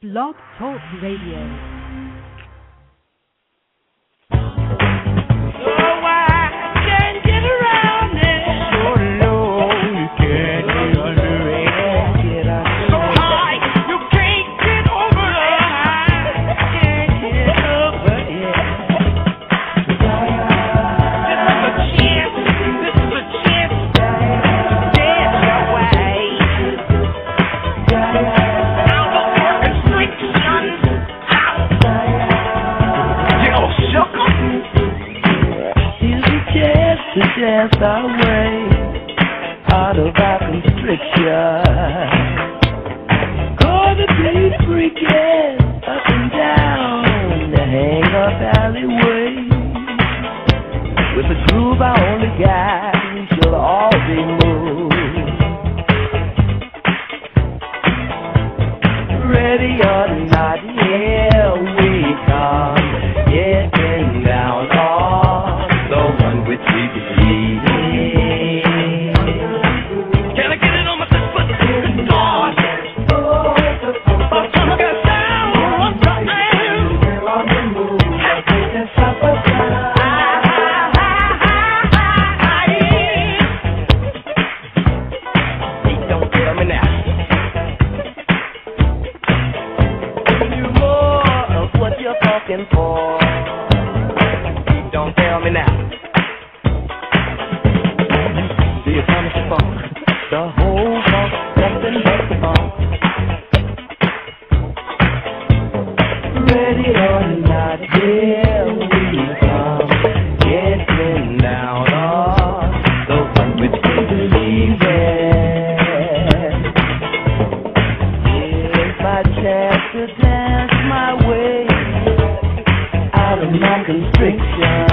Blog Talk Radio. Dance our way out of our constriction. Gonna be freaking up and down the hang-up alleyway. With a groove I only got, we shall all be moved. Ready or not, here we come, getting down on the one which we believe. Can I get it on my foot? God. Don't tell me now. You more of what you're talking for. Don't tell me now. The whole funk, nothing but the funk. Ready or not, here we come, getting down on the one which we believe in. Here's my chance to dance my way out of my constriction.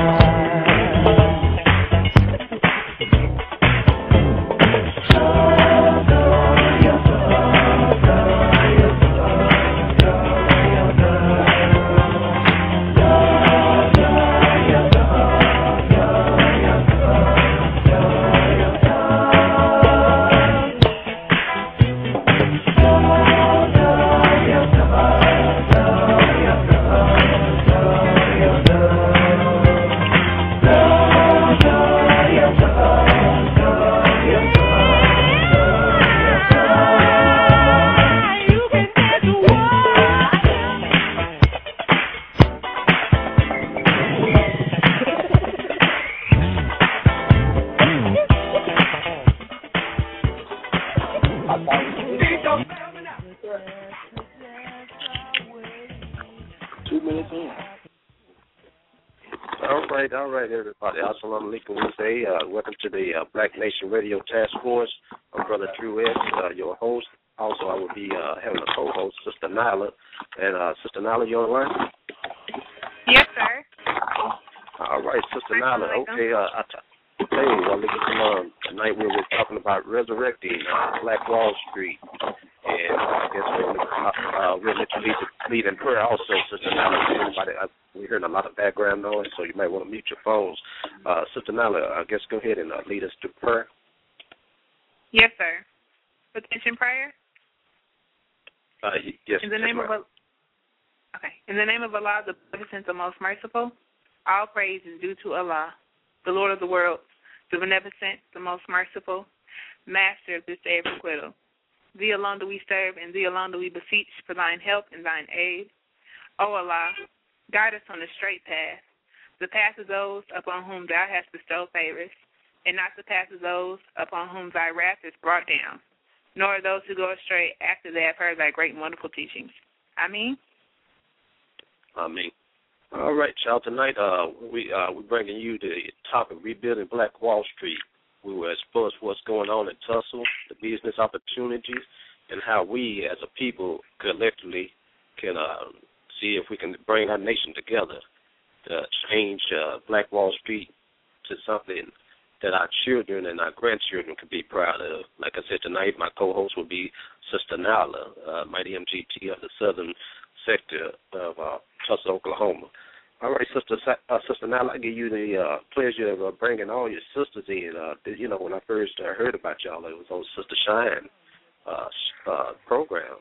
All right, everybody. Assalamu alaikum. We say welcome to the Black Nation Radio Task Force. I'm Brother Drew S., your host. Also, I will be having a co-host, Sister Nyla. And Sister Nyla, you online? Yes, sir. All right, Sister Nyla. Okay, tonight we were talking about resurrecting Black Wall Street. And I guess we'll let you lead in prayer also, Sister Nyla. We're hearing a lot of background noise, so you might want to mute your phones. Sister Nyla, I guess go ahead and lead us to prayer. Yes, sir. Petition prayer? Yes. In the name of In the name of Allah, the Beneficent, the Most Merciful, all praise is due to Allah, the Lord of the world, the Beneficent, the Most Merciful, Master of this day of requital. Thee alone do we serve, and Thee alone do we beseech for Thine help and Thine aid. O Allah, guide us on the straight path, the path of those upon whom Thou hast bestowed favors, and not the path of those upon whom Thy wrath is brought down, nor those who go astray after they have heard Thy great and wonderful teachings. Ameen. Ameen. All right, y'all. Tonight we're bringing you the topic, rebuilding Black Wall Street. We will explore what's going on in Tulsa, the business opportunities, and how we as a people collectively can see if we can bring our nation together to change Black Wall Street to something that our children and our grandchildren can be proud of. Like I said tonight, my co-host will be Sister Nyla, Mighty MGT of the southern sector of Tulsa, Oklahoma. All right, Sister Nyla, I give you the pleasure of bringing all your sisters in. When I first heard about y'all, it was on Sister Shine program.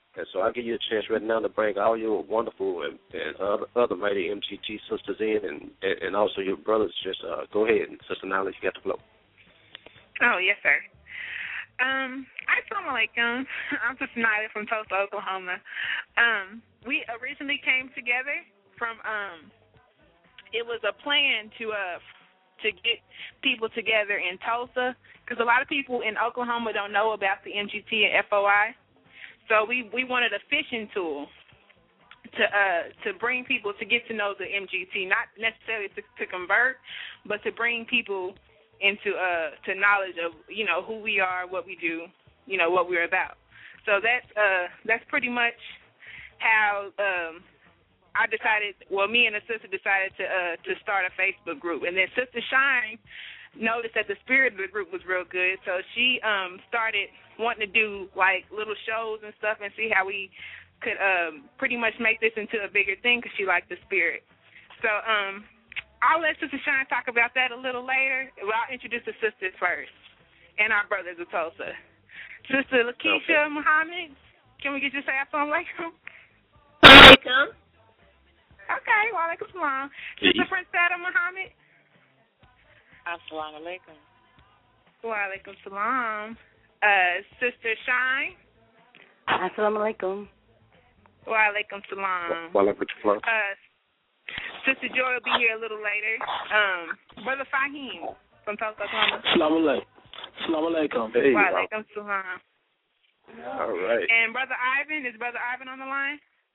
And so I'll give you a chance right now to bring all your wonderful and other mighty MGT sisters in, and also your brothers. Just go ahead, and Sister Nyla, you got the flow. Oh, yes, sir. Assalamu alaikum. I'm Sister Nyla from Tulsa, Oklahoma. We originally came together from it was a plan to get people together in Tulsa, because a lot of people in Oklahoma don't know about the MGT and FOI. So we wanted a fishing tool to bring people to get to know the MGT, not necessarily to convert, but to bring people into to knowledge of, you know, who we are, what we do, you know, what we're about. So that's pretty much how I decided. Well, me and a sister decided to start a Facebook group, and then Sister Shine noticed that the spirit of the group was real good, so she started wanting to do like little shows and stuff and see how we could pretty much make this into a bigger thing, because she liked the spirit. So I'll let Sister Shine talk about that a little later. Well, I'll introduce the sisters first and our brothers of Tulsa. Sister Lakeisha Muhammad, can we get you to say assalamu alaikum? Alaikum. Okay, wa alaikum salam. Sister Princetta Muhammad. Assalamu alaikum. Wa alaikum salam. Sister Shine. Assalamu alaikum. Wa alaikum salam. Wa alaikum salam. Sister Joy will be here a little later. Brother Fahim from Tulsa, Oklahoma. Assalamu alaikum. Assalamu alaikum. Hey, wa alaikum salam. All right. And Brother Ivan, is Brother Ivan on the line?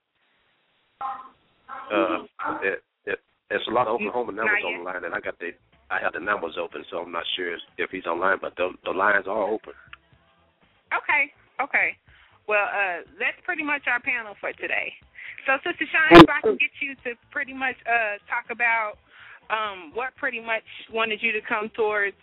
There's a lot of Oklahoma numbers on the line, and I have the numbers open, so I'm not sure if he's online, but the lines are open. Okay. Well, that's pretty much our panel for today. So, Sister Shine, if I can get you to pretty much talk about what pretty much wanted you to come towards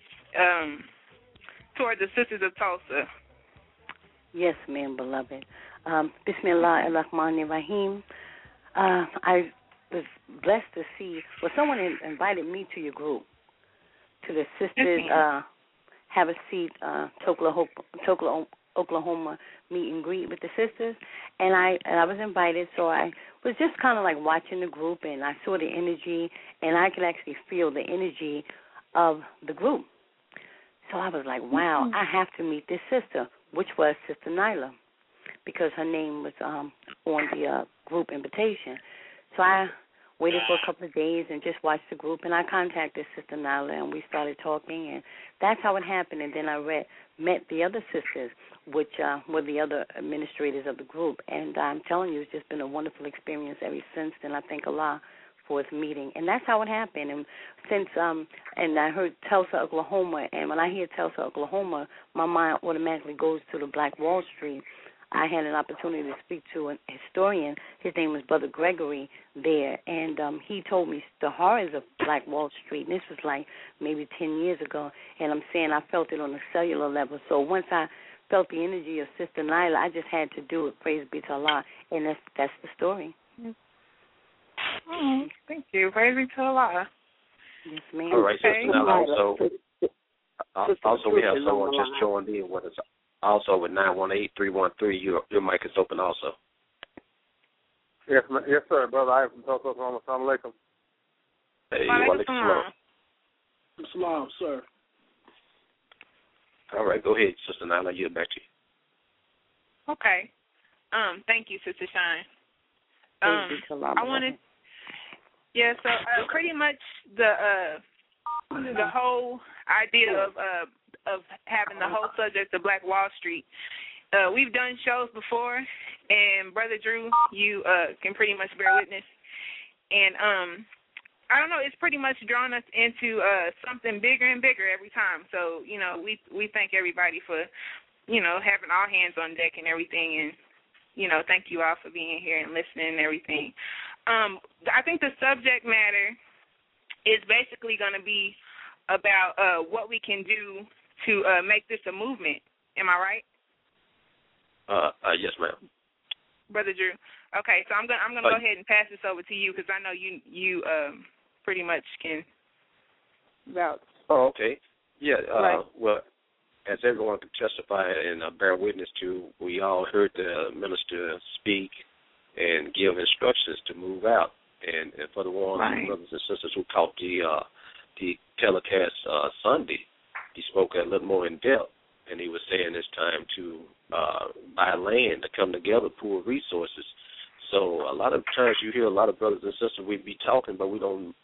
the Sisters of Tulsa. Yes, ma'am, beloved. Bismillah ar-Rahman ar-Rahim. I was blessed to see, someone invited me to your group, to the Sisters Have a Seat, Tulsa, Oklahoma meet and greet with the sisters, and I was invited, so I was just kind of like watching the group, and I saw the energy, and I could actually feel the energy of the group. So I was like, wow, I have to meet this sister, which was Sister Nyla, because her name was on the group invitation. So I waited for a couple of days and just watched the group, and I contacted Sister Nyla, and we started talking, and that's how it happened. And then I met the other sisters, which were the other administrators of the group, and I'm telling you, it's just been a wonderful experience ever since. And I thank Allah for its meeting, and that's how it happened. And since and I heard Tulsa, Oklahoma, and when I hear Tulsa, Oklahoma, my mind automatically goes to the Black Wall Street. I had an opportunity to speak to a historian. His name was Brother Gregory there, and he told me the horrors of Black Wall Street. And this was like maybe 10 years ago, and I'm saying I felt it on a cellular level. So once I felt the energy of Sister Nyla, I just had to do it. Praise be to Allah, and that's the story. Oh, thank you. Praise be to Allah. Yes, ma'am. All right, Sister Nyla. Also, we have someone just joined in with us. Also, with 918-313, your mic is open also. Yes, sir, Brother Ivan from Tulsa, Oklahoma. Assalamu alaikum. Hey, wa alaikum salam. Salam, sir. All right, go ahead, Sister Nyla. Yield back to you. Okay. Thank you, Sister Shine. I wanted, so pretty much the whole idea of having the whole subject of Black Wall Street. We've done shows before, and Brother Drew, you can pretty much bear witness. And I don't know, it's pretty much drawn us into something bigger and bigger every time. So, you know, we thank everybody for, you know, having all hands on deck and everything. And, you know, thank you all for being here and listening and everything. I think the subject matter is basically going to be about what we can do to make this a movement. Am I right? Yes, ma'am. Brother Drew. Okay, so I'm gonna go ahead and pass this over to you because I know you pretty much can vouch. Oh, okay. Yeah. Right. Well, as everyone can testify and bear witness to, we all heard the minister speak and give instructions to move out. And for the ones, brothers and sisters who caught the telecast Sunday, he spoke a little more in depth, and he was saying it's time to buy land to come together, pool resources. So a lot of times you hear a lot of brothers and sisters, we be talking, but we don't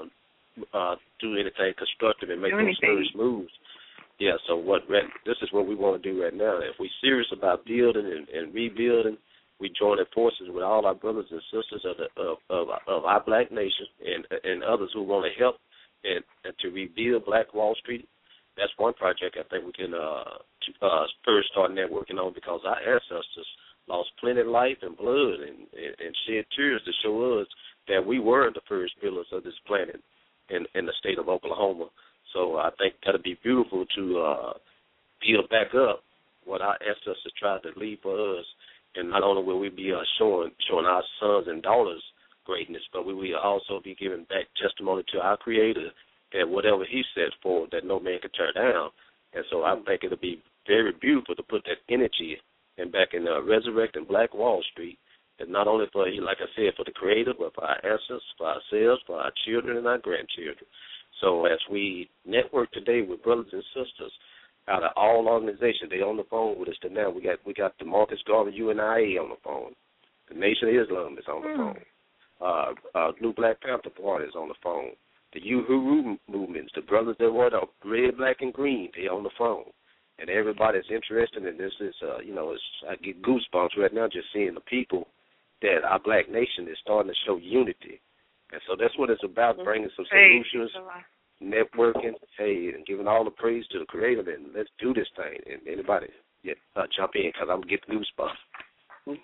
do anything constructive and make those serious moves. Yeah, so this is what we want to do right now. If we're serious about building and rebuilding, we joining forces with all our brothers and sisters of our black nation and others who want to help and to rebuild Black Wall Street. That's one project I think we can first start networking on, because our ancestors lost plenty of life and blood and shed tears to show us that we were the first builders of this planet in the state of Oklahoma. So I think that would be beautiful to build back up what our ancestors tried to leave for us. And not only will we be showing our sons and daughters greatness, but we will also be giving back testimony to our Creator and whatever He set forward that no man can turn down. And so I think it'll be very beautiful to put that energy and back in resurrecting Black Wall Street, and not only for, like I said, for the Creator, but for our ancestors, for ourselves, for our children and our grandchildren. So as we network today with brothers and sisters out of all organizations, they on the phone with us now. We got the Marcus Garvey UNIA on the phone. The Nation of Islam is on the phone. New Black Panther Party is on the phone. The Uhuru movements, the brothers that were the red, black, and green, they on the phone. And everybody's interested in this. I get goosebumps right now just seeing the people that our black nation is starting to show unity. And so that's what it's about, bringing some solutions, networking, and giving all the praise to the Creator. And let's do this thing. And anybody jump in, because I'm getting goosebumps.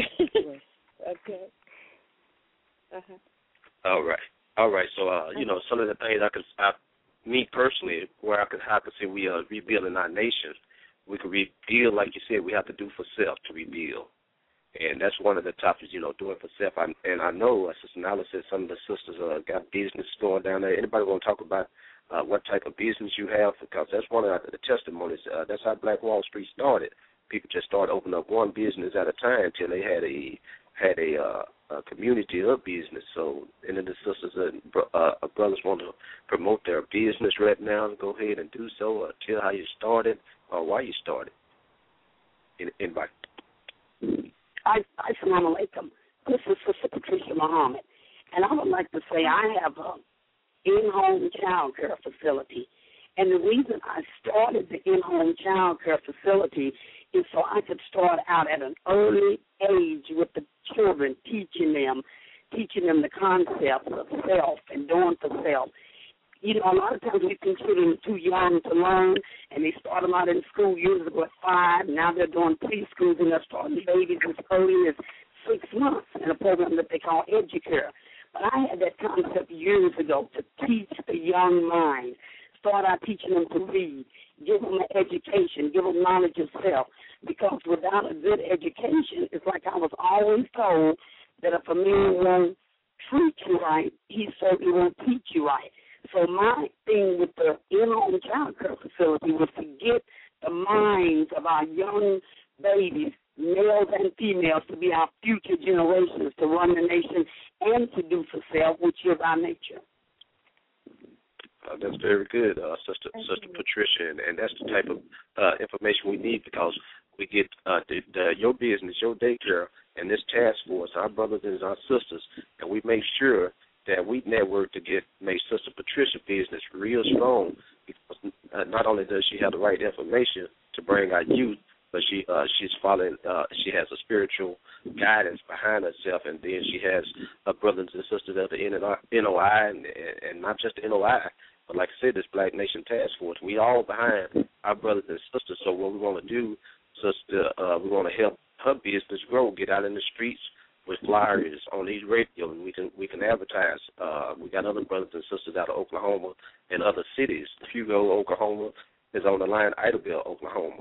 Okay. All right. So, some of the things me personally, where I could say we are rebuilding our nation, we could rebuild, like you said, we have to do for self to rebuild. And that's one of the topics, doing for self. And I know, as Sister Nala said, some of the sisters got business going down there. Anybody want to talk about what type of business you have? Because that's one of the testimonies. That's how Black Wall Street started. People just started opening up one business at a time until they had a community of business. So, and then the sisters and brothers want to promote their business right now. Go ahead and do so. Tell how you started or why you started. Invite. Assalamu alaikum. This is Sister Patricia Muhammad, and I would like to say I have an in-home child care facility, and the reason I started the in-home child care facility is so I could start out at an early age with the children, teaching them the concepts of self and doing for self. A lot of times we think children are too young to learn, and they start them out in school years ago at 5. Now they're doing preschools, and they're starting babies as early as 6 months in a program that they call Educare. But I had that concept years ago to teach the young mind, start out teaching them to read, give them an education, give them knowledge of self, because without a good education, it's like I was always told that if a man won't treat you right, he certainly won't teach you right. So my thing with the in-home child care facility was to get the minds of our young babies, males and females, to be our future generations, to run the nation and to do for self, which is our nature. That's very good, Sister Patricia, and that's the type of information we need, because we get your business, your daycare, and this task force, our brothers and our sisters, and we make sure that we network to make Sister Patricia's business real strong, because not only does she have the right information to bring our youth, but she's following. She has a spiritual guidance behind herself, and then she has her brothers and sisters at the NOI, and not just the NOI, but like I said, this Black Nation Task Force. We all behind our brothers and sisters. So what we want to do, Sister, we want to help her business grow, get out in the streets with flyers on these radio, and we can advertise. We got other brothers and sisters out of Oklahoma and other cities. Hugo, Oklahoma is on the line. Idabel, Oklahoma.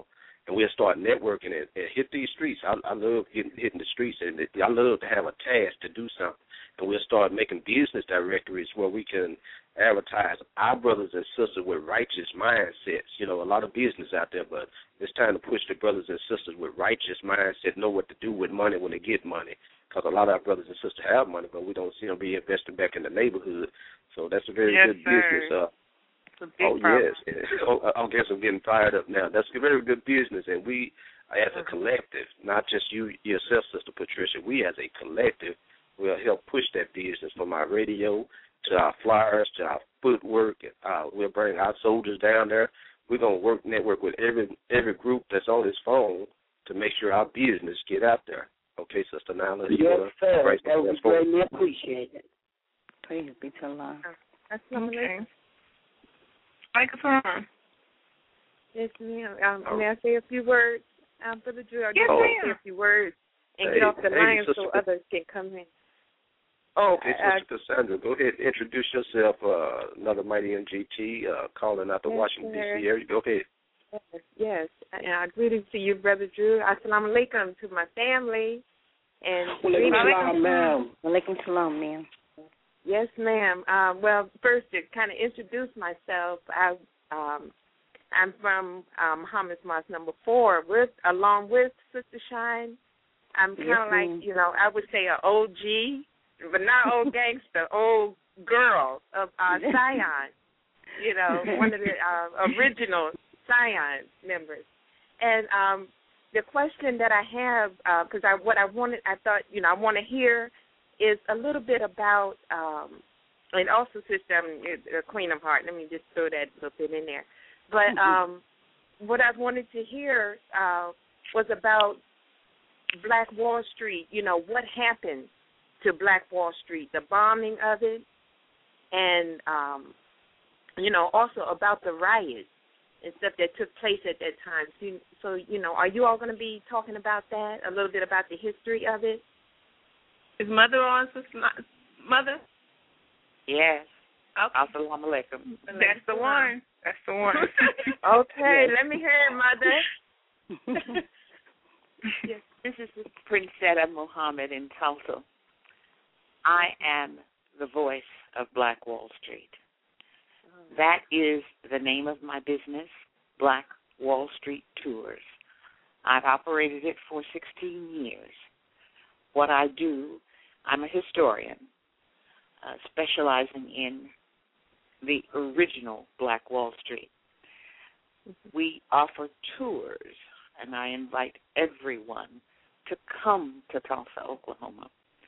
and we'll start networking and hit these streets. I love hitting the streets, and I love to have a task to do something. And we'll start making business directories where we can advertise our brothers and sisters with righteous mindsets. You know, a lot of business out there, but it's time to push the brothers and sisters with righteous mindset, know what to do with money when they get money. Because a lot of our brothers and sisters have money, but we don't see them be investing back in the neighborhood. So that's a very good business. Yes. I guess I'm getting fired up now. That's a very good business, and we, as a collective, not just you yourself, Sister Patricia, we as a collective will help push that business from our radio to our flyers to our footwork. We'll bring our soldiers down there. We're going to network with every group that's on this phone to make sure our business get out there. Okay, Sister Nyla? Yes, sir. That was greatly appreciated. Praise be to Allah. That's okay. Microphone. Yes, ma'am. May I say a few words, Brother Drew? Yes, ma'am. Say a few words and get off the line so others can come in. Okay, Sister Cassandra, go ahead and introduce yourself. Another Mighty MGT calling out the Washington, D.C. area. Go ahead. Yes. Greetings to you, Brother Drew. Assalamu alaikum to my family. And Walaikum ma'am. Walaikum salam, ma'am. Yes, ma'am. Well, first, to kind of introduce myself, I'm from Muhammad's Mosque number 4, along with Sister Shine. I'm kind of like, I would say an OG, but not old gangster, old girl of Zion. One of the original Zion members. And the question that I have, because I want to hear is a little bit about, and also, Sister, Queen of Heart, let me just throw that little bit in there. But what I wanted to hear was about Black Wall Street, what happened to Black Wall Street, the bombing of it, and, also about the riots and stuff that took place at that time. So, are you all going to be talking about that, a little bit about the history of it? Is Mother on, Sister Mother? Yes. Okay. Assalamu alaikum. That's the one. That's the one. Okay, let me hear it, Mother. Yes, this is Princetta Muhammad in Tulsa. I am the voice of Black Wall Street. That is the name of my business, Black Wall Street Tours. I've operated it for 16 years. What I do, I'm a historian, specializing in the original Black Wall Street. We offer tours, and I invite everyone to come to Tulsa, Oklahoma,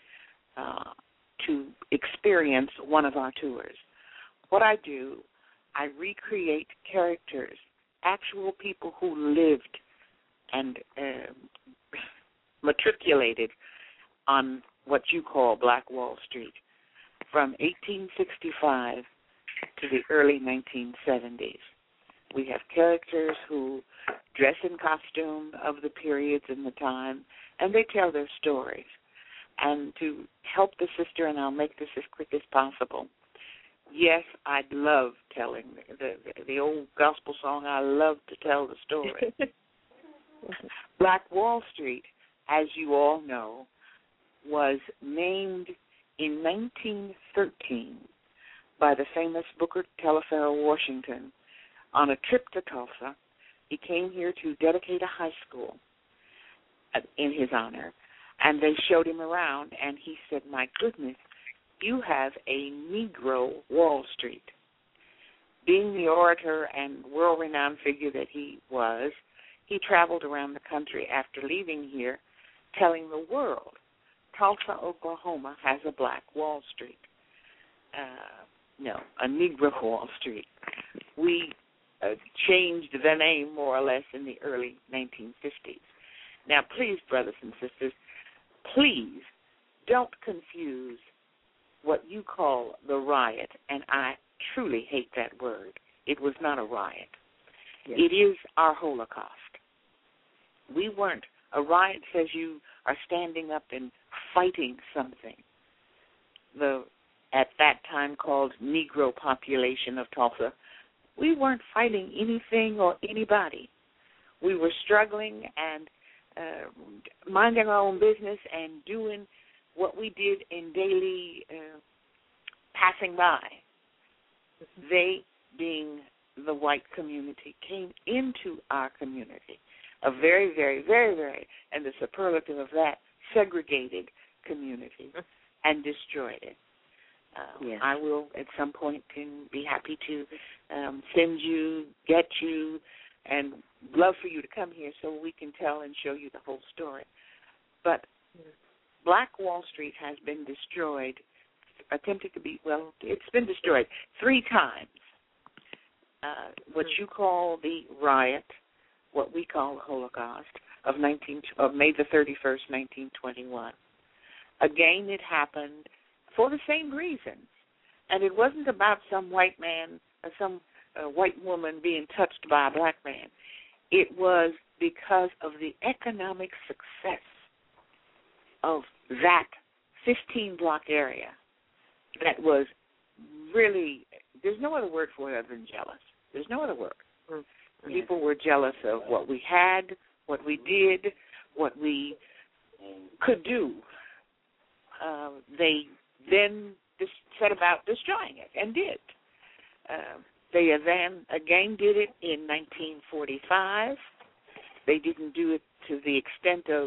to experience one of our tours. What I do, I recreate characters, actual people who lived and matriculated on what you call Black Wall Street from 1865 to the early 1970s. We have characters who dress in costume of the periods and the time, and they tell their stories. And to help the sister, and I'll make this as quick as possible, yes, I'd love telling the old gospel song, I love to tell the story. Black Wall Street, as you all know, was named in 1913 by the famous Booker T. Washington on a trip to Tulsa. He came here to dedicate a high school in his honor, and they showed him around, and he said, my goodness, you have a Negro Wall Street. Being the orator and world-renowned figure that he was, he traveled around the country after leaving here, telling the world, Tulsa, Oklahoma has a Black Wall Street. A Negro Wall Street. We changed the name more or less in the early 1950s. Now, please, brothers and sisters, please don't confuse what you call the riot, and I truly hate that word. It was not a riot. Yes. It is our Holocaust. We weren't. A riot says you are standing up and fighting something. The, at that time called Negro population of Tulsa, we weren't fighting anything or anybody. we were struggling and minding our own business and doing what we did in daily passing by. They, being the white community, came into our community, a very, very, very, very, and the superlative of that, segregated community, and destroyed it. Yes. I will at some point be happy to send you, get you, and love for you to come here so we can tell and show you the whole story. But Black Wall Street has been destroyed, attempted to be, well, it's been destroyed 3 times. What you call the riot, what we call the Holocaust, of May the 31st, 1921. Again, it happened for the same reasons. And it wasn't about some white man or some white woman being touched by a black man. It was because of the economic success of that 15-block area that was really, there's no other word for it other than jealous. There's no other word. Mm-hmm. People were jealous of what we had, what we did, what we could do. They then set about destroying it, and did. They then again did it in 1945. They didn't do it to the extent of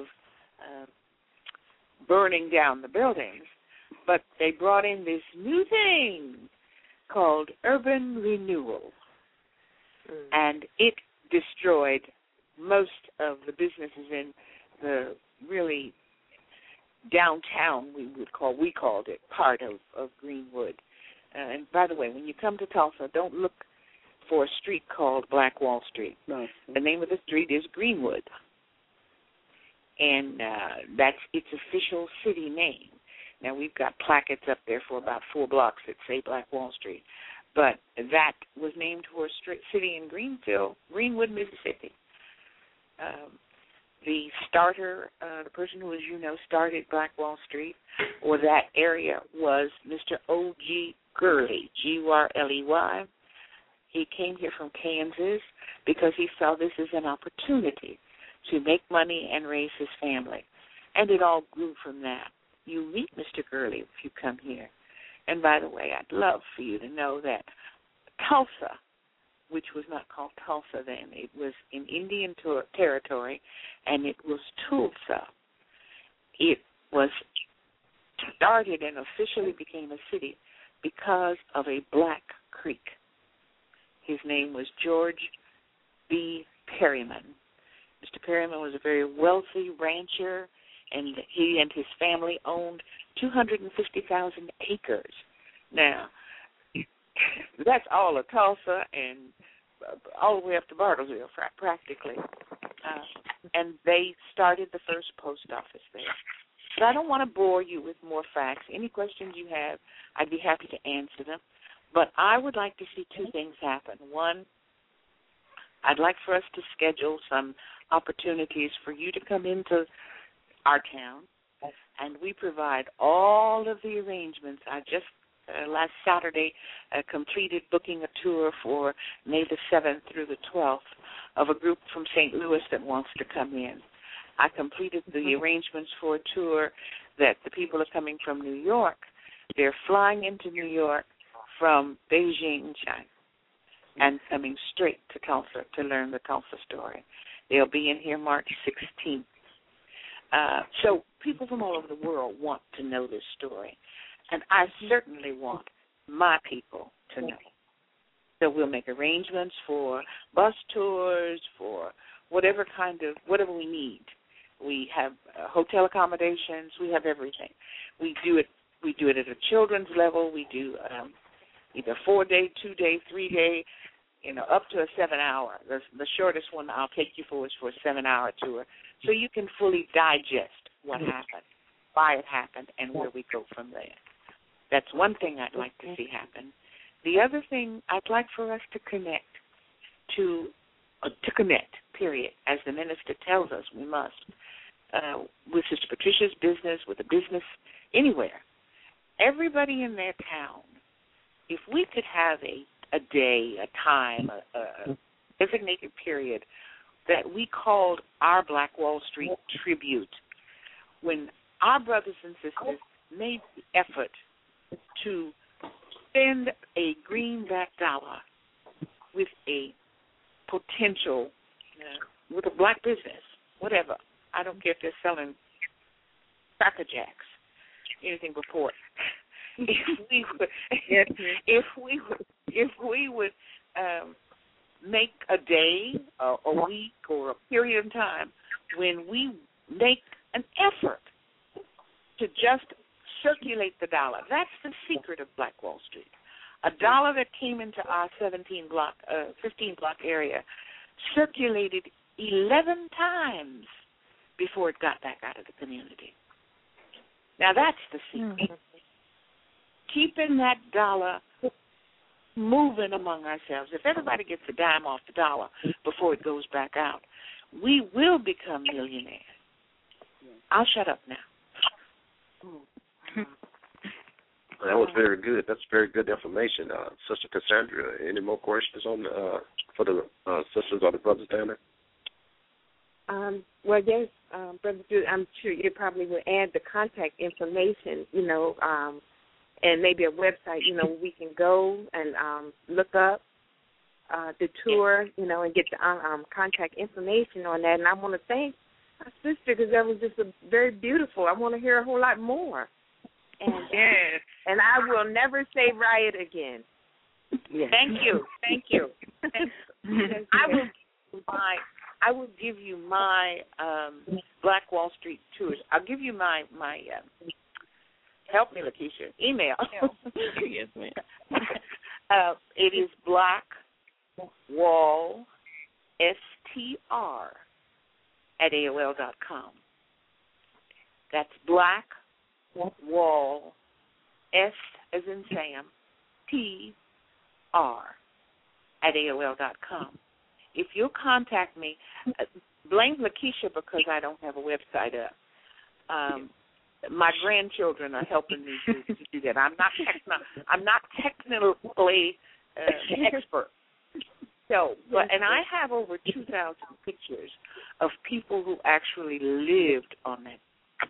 burning down the buildings, but they brought in this new thing called urban renewal, and it destroyed most of the businesses in the really downtown, we called it, part of Greenwood. And by the way, when you come to Tulsa, don't look for a street called Black Wall Street. No. The name of the street is Greenwood, and that's its official city name. Now, we've got plackets up there for about 4 blocks that say Black Wall Street, but that was named for a city in Greenwood, Mississippi. The starter, the person who, as you know, started Black Wall Street, or that area, was Mr. O.G. Gurley, G-U-R-L-E-Y. He came here from Kansas because he saw this as an opportunity to make money and raise his family. And it all grew from that. You meet Mr. Gurley if you come here. And by the way, I'd love for you to know that Tulsa, which was not called Tulsa then, it was in Indian territory, and it was Tulsa. It was started and officially became a city because of a black Creek. His name was George B. Perryman. Mr. Perryman was a very wealthy rancher, and he and his family owned 250,000 acres. Now, that's all of Tulsa and all the way up to Bartlesville, practically. And they started the first post office there. But I don't want to bore you with more facts. Any questions you have, I'd be happy to answer them. But I would like to see 2 things happen. One, I'd like for us to schedule some opportunities for you to come into our town, and we provide all of the arrangements. I just last Saturday completed booking a tour for May the 7th through the 12th of a group from St. Louis that wants to come in. I completed the arrangements for a tour that the people are coming from New York. They're flying into New York from Beijing, China, and coming straight to Tulsa to learn the Tulsa story. They'll be in here March 16th. So people from all over the world want to know this story. And I certainly want my people to know. So we'll make arrangements for bus tours, for whatever we need. We have hotel accommodations. We have everything. We do it at a children's level. We do either 4-day, 2-day, 3-day, up to a 7-hour. The shortest one I'll take you for is for a 7-hour tour, so you can fully digest what happened, why it happened, and where we go from there. That's one thing I'd like to see happen. The other thing I'd like for us to connect, period, as the minister tells us we must, with Sister Patricia's business, with a business anywhere. Everybody in their town, if we could have a day, a time, a designated period that we called our Black Wall Street tribute. When our brothers and sisters made the effort to spend a greenback dollar with a potential, with a black business, whatever. I don't care if they're selling Cracker Jacks, anything but pork. If we would make a day, a week, or a period of time when we make an effort to just circulate the dollar. That's the secret of Black Wall Street. A dollar that came into our 15 block area circulated 11 times before it got back out of the community. Now that's the secret. Keeping that dollar moving among ourselves. If everybody gets a dime off the dollar before it goes back out, we will become millionaires. I'll shut up now. That was very good. That's very good information. Sister Cassandra, any more questions on for the sisters or the brothers down there? Well, yes, Brother Drew, I'm sure you probably will add the contact information, and maybe a website, where we can go and look up the tour, and get the contact information on that. And I want to thank my sister because that was just very beautiful. I want to hear a whole lot more. And yes. And I will never say riot again. Yes. Thank you. I will give you my Black Wall Street tours. I'll give you my help me, Lakeisha, email. Yes, ma'am. It is blackwallstr@AOL.com. That's blackwall, S as in Sam, TR@AOL.com. If you'll contact me, blame Lakeisha because I don't have a website up. My grandchildren are helping me to do that. I'm not technically expert. So, and I have over 2,000 pictures of people who actually lived on that,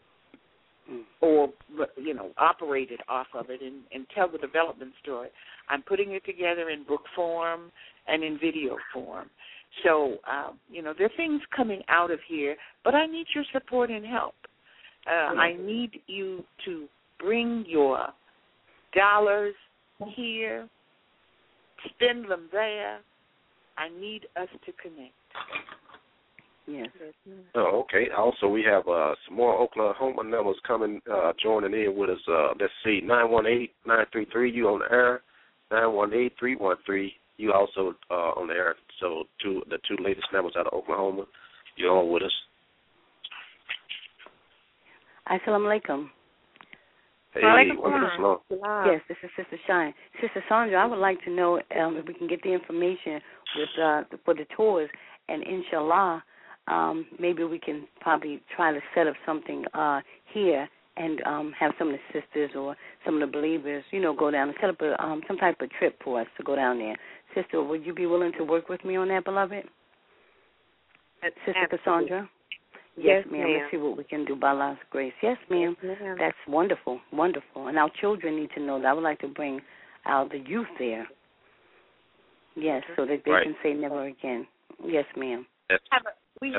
or operated off of it, and tell the development story. I'm putting it together in book form and in video form. So, there are things coming out of here, but I need your support and help. I need you to bring your dollars here, spend them there. I need us to connect. Yes. Oh, okay. Also, we have some more Oklahoma numbers coming, joining in with us. Let's see, 918-933, you on the air. 918-313, you also on the air. So the two latest numbers out of Oklahoma, you're on with us. Assalamu alaikum. Hey, welcome. Yes, this is Sister Shine. Sister Sandra, I would like to know if we can get the information for the tours, and inshallah, maybe we can probably try to set up something here and have some of the sisters or some of the believers, go down and set up some type of trip for us to go down there. Sister, would you be willing to work with me on that, beloved? Sister Cassandra? Yes, ma'am. Let's see what we can do by Allah's grace. Yes, ma'am. Yes, ma'am. That's wonderful, wonderful. And our children need to know that. I would like to bring out the youth there. Yes, so that they can say never again. Yes, ma'am. We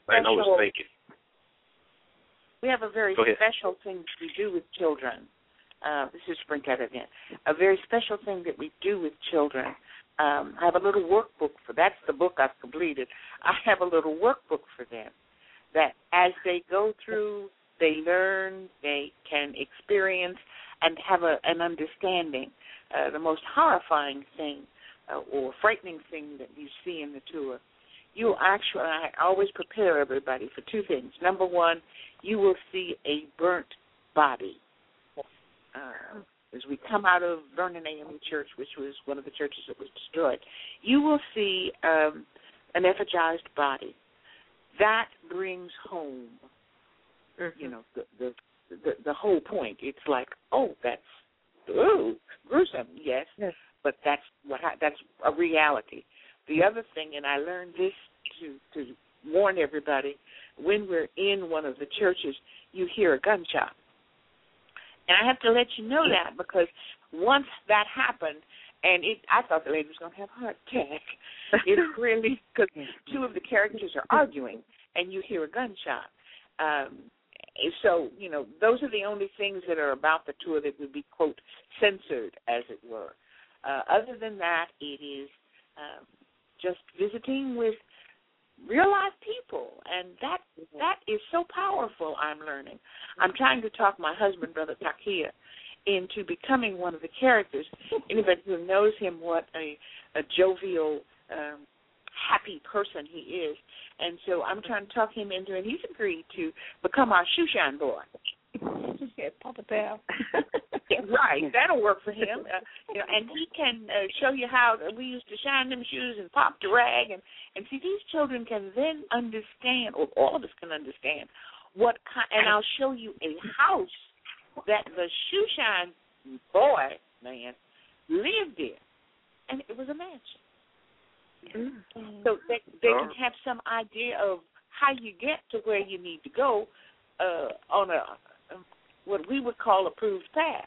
have a very special thing we do with children. This is Springcat again. A very special thing that we do with children. I have a little workbook that's the book I've completed. I have a little workbook for them that as they go through, they learn, they can experience, and have an understanding. The most horrifying thing or frightening thing that you see in the tour, I always prepare everybody for two things. Number one, you will see a burnt body. As we come out of Vernon AME Church, which was one of the churches that was destroyed, you will see an effigied body. That brings home, the whole point. It's like, that's gruesome, yes, but that's a reality. The other thing, and I learned this to warn everybody, when we're in one of the churches, you hear a gunshot. And I have to let you know that because once that happened, and I thought the lady was going to have a heart attack. It's really because two of the characters are arguing, and you hear a gunshot. So, those are the only things that are about the tour that would be, quote, censored, as it were. Other than that, it is just visiting with real-life people, and that is so powerful, I'm learning. I'm trying to talk my husband, Brother Takia, into becoming one of the characters. Anybody who knows him, what a jovial, happy person he is. And so I'm trying to talk him into it. He's agreed to become our shoeshine boy. Yeah, Papa Pal. Right, that'll work for him. And he can show you how we used to shine them shoes and pop the rag. And see, these children can then understand, or all of us can understand, and I'll show you a house that the shoeshine boy, man, lived in. And it was a mansion. Mm-hmm. So they can have some idea of how you get to where you need to go on a what we would call approved path.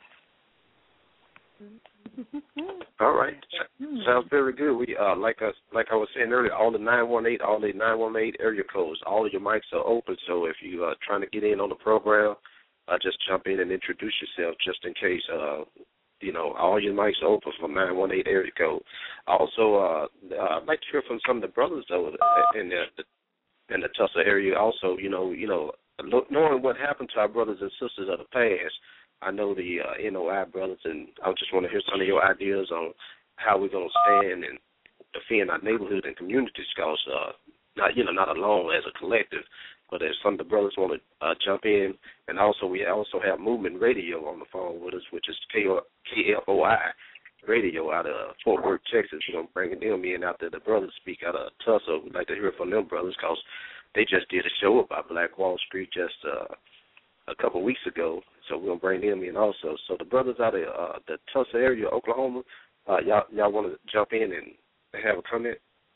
All right, sounds very good. We like I was saying earlier, all the 918 area codes, all of your mics are open. So if you are trying to get in on the program, just jump in and introduce yourself, just in case. All your mics are open from 918 area code. Also, I'd like to hear from some of the brothers though in the Tulsa area. Also, knowing what happened to our brothers and sisters of the past. I know the NOI brothers, and I just want to hear some of your ideas on how we're going to stand and defend our neighborhood and communities, because not alone as a collective, but if some of the brothers want to jump in. And also we also have Movement Radio on the phone with us, which is KFOI Radio out of Fort Worth, Texas. We're going to bring them in after the brothers speak out of Tulsa. We'd like to hear from them brothers because they just did a show about Black Wall Street just a couple of weeks ago. So we're going to bring them in also. So the brothers out of the Tulsa area, Oklahoma, y'all want to jump in and have a comment?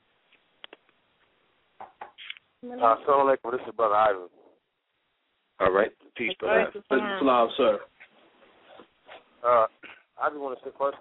Assalamu alaikum. This is Brother Ivan. All right. Peace, brother. Salam, sir. I just want to say first,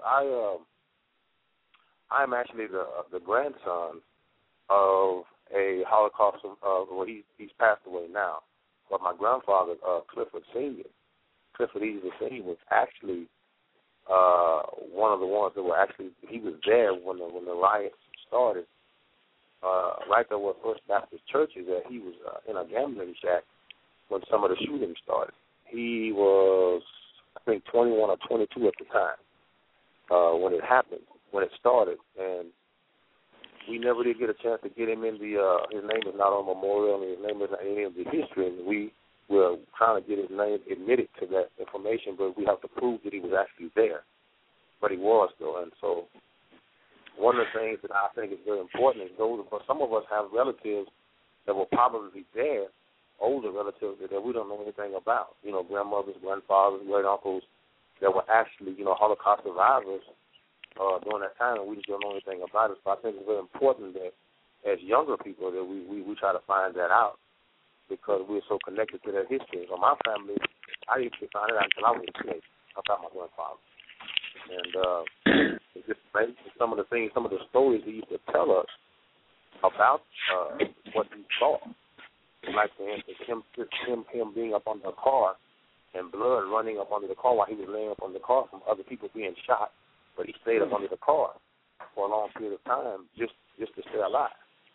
I'm actually the grandson of a Holocaust. Well, he's passed away now. But my grandfather, Clifford Sr., Clifford Easley Sr., was actually one of the ones that were actually. He was there when the riots started. Right there where First Baptist Church is at, he was in a gambling shack when some of the shooting started. He was, I think, 21 or 22 at the time when it happened, when it started, and we never did get a chance to get him in the. His name is not on memorial, and his name is not in any of the history, and we were trying to get his name admitted to that information, but we have to prove that he was actually there. But he was though, and so. One of the things that I think is very important is some of us have relatives that were probably there, older relatives that we don't know anything about. Grandmothers, grandfathers, great uncles that were actually, Holocaust survivors during that time, and we just don't know anything about it. So I think it's very important that as younger people that we try to find that out because we're so connected to their history. So my family, I used to find it out until I was a kid about my grandfather. And it's just amazing some of the stories he used to tell us about what he saw. Like for instance, him being up under a car and blood running up under the car while he was laying up under the car from other people being shot, but he stayed up under the car for a long period of time just to stay alive.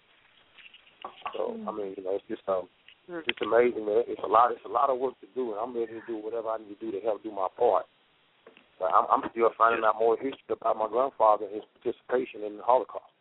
So I mean, it's just amazing, man. It's a lot of work to do, and I'm ready to do whatever I need to do to help do my part. But I'm still finding out more history about my grandfather and his participation in the Holocaust.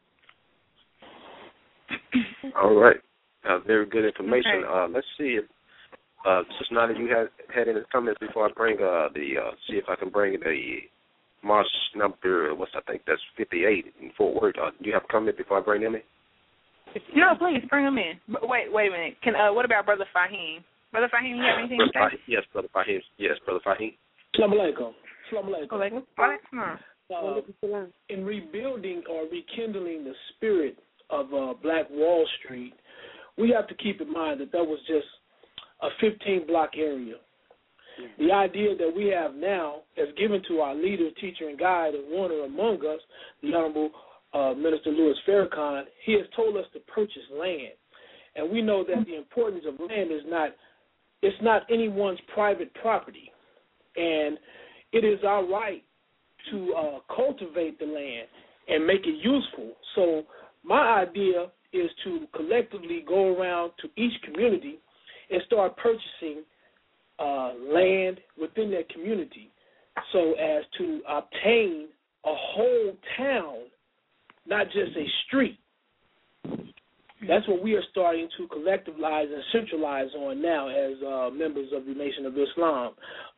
All right. Very good information. Okay. Let's see if Sister Nada, you had any comments before I bring see if I can bring the March number, I think that's 58 in Fort Worth. Do you have a comment before I bring them in? No, please, bring them in. Wait a minute. What about Brother Fahim? Brother Fahim, you have anything to say? Yes, Brother Fahim. Yes, Brother Fahim. Assalamu alaikum. Assalamu alaikum. In rebuilding or rekindling the spirit of Black Wall Street, we have to keep in mind that was just a 15-block area. The idea that we have now as given to our leader, teacher, and guide, and one among us, the Honorable Minister Louis Farrakhan, he has told us to purchase land. And we know that the importance of land is not anyone's private property. And it is our right to cultivate the land and make it useful. So my idea is to collectively go around to each community and start purchasing land within that community so as to obtain a whole town, not just a street. That's what we are starting to collectivize and centralize on now as members of the Nation of Islam.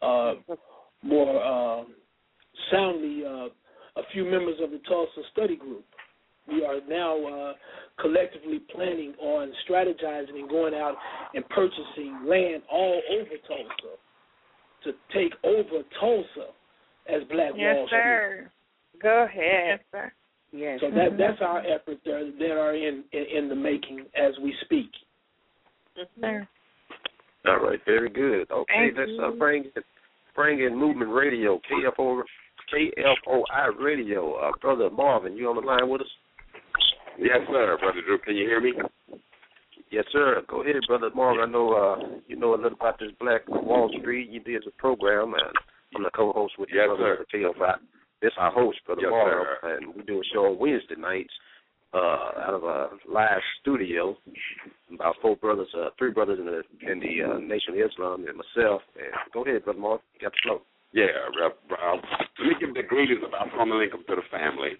More soundly, a few members of the Tulsa Study Group. We are now collectively planning on strategizing and going out and purchasing land all over Tulsa to take over Tulsa as Black Wall Street. Yes, sir. Go ahead. Yes, sir. Yes. So that's our efforts that are in the making as we speak. Sir. All right, very good. Okay, let's bring in Movement Radio, KFOI Radio. Brother Marvin, you on the line with us? Yes, sir, Brother Drew. Can you hear me? Yes, sir. Go ahead, Brother Marvin. I know you know a little about this Black Wall Street. You did the program, and I'm the co-host with you, Brother KFOI. This our host, Brother Marvin, and we do a show on Wednesday nights out of a live studio. About three brothers in the Nation of Islam, and myself. And go ahead, Brother Marvin. You got the flow. Yeah, let me give the greetings of Assalamu alaikum to the family.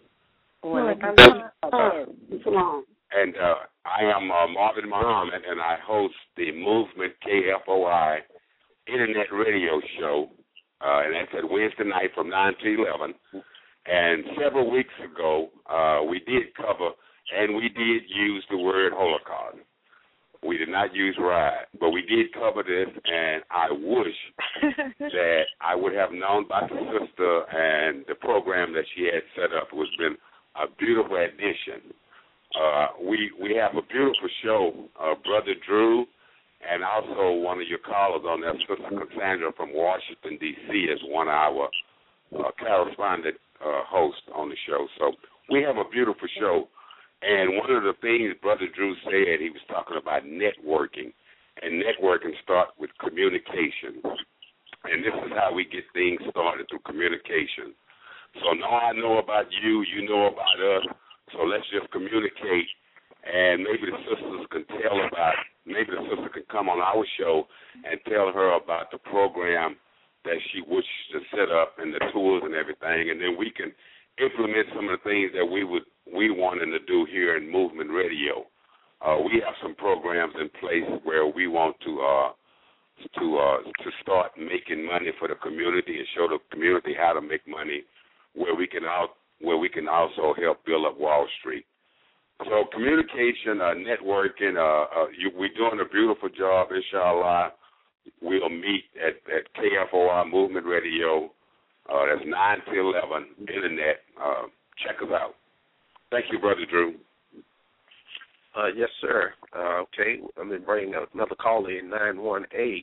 And I am Marvin Muhammad, and I host the Movement KFOI Internet Radio Show, and that's at Wednesday night from 9 to 11. And several weeks ago, we did cover, and we did use the word Holocaust. We did not use riot, but we did cover this, and I wish that I would have known about the sister and the program that she had set up. It was been a beautiful addition. We have a beautiful show, Brother Drew, and also one of your callers on there, Sister Cassandra from Washington, D.C., is one of our correspondent hosts on the show. So we have a beautiful show. And one of the things Brother Drew said, he was talking about networking, and networking starts with communication. And this is how we get things started, through communication. So now I know about you, you know about us, so let's just communicate, and maybe the sisters can maybe the sister can come on our show and tell her about the program that she wishes to set up and the tools and everything, and then we can implement some of the things that we wanted to do here in Movement Radio. We have some programs in place where we want to start making money for the community and show the community how to make money, where we can also help build up Wall Street. So communication, networking, we're doing a beautiful job, inshallah. We'll meet at KFOI Movement Radio. That's 9 to 11, Internet. Check us out. Thank you, Brother Drew. Yes, sir. Okay, I'm going to bring another call in, 918-697.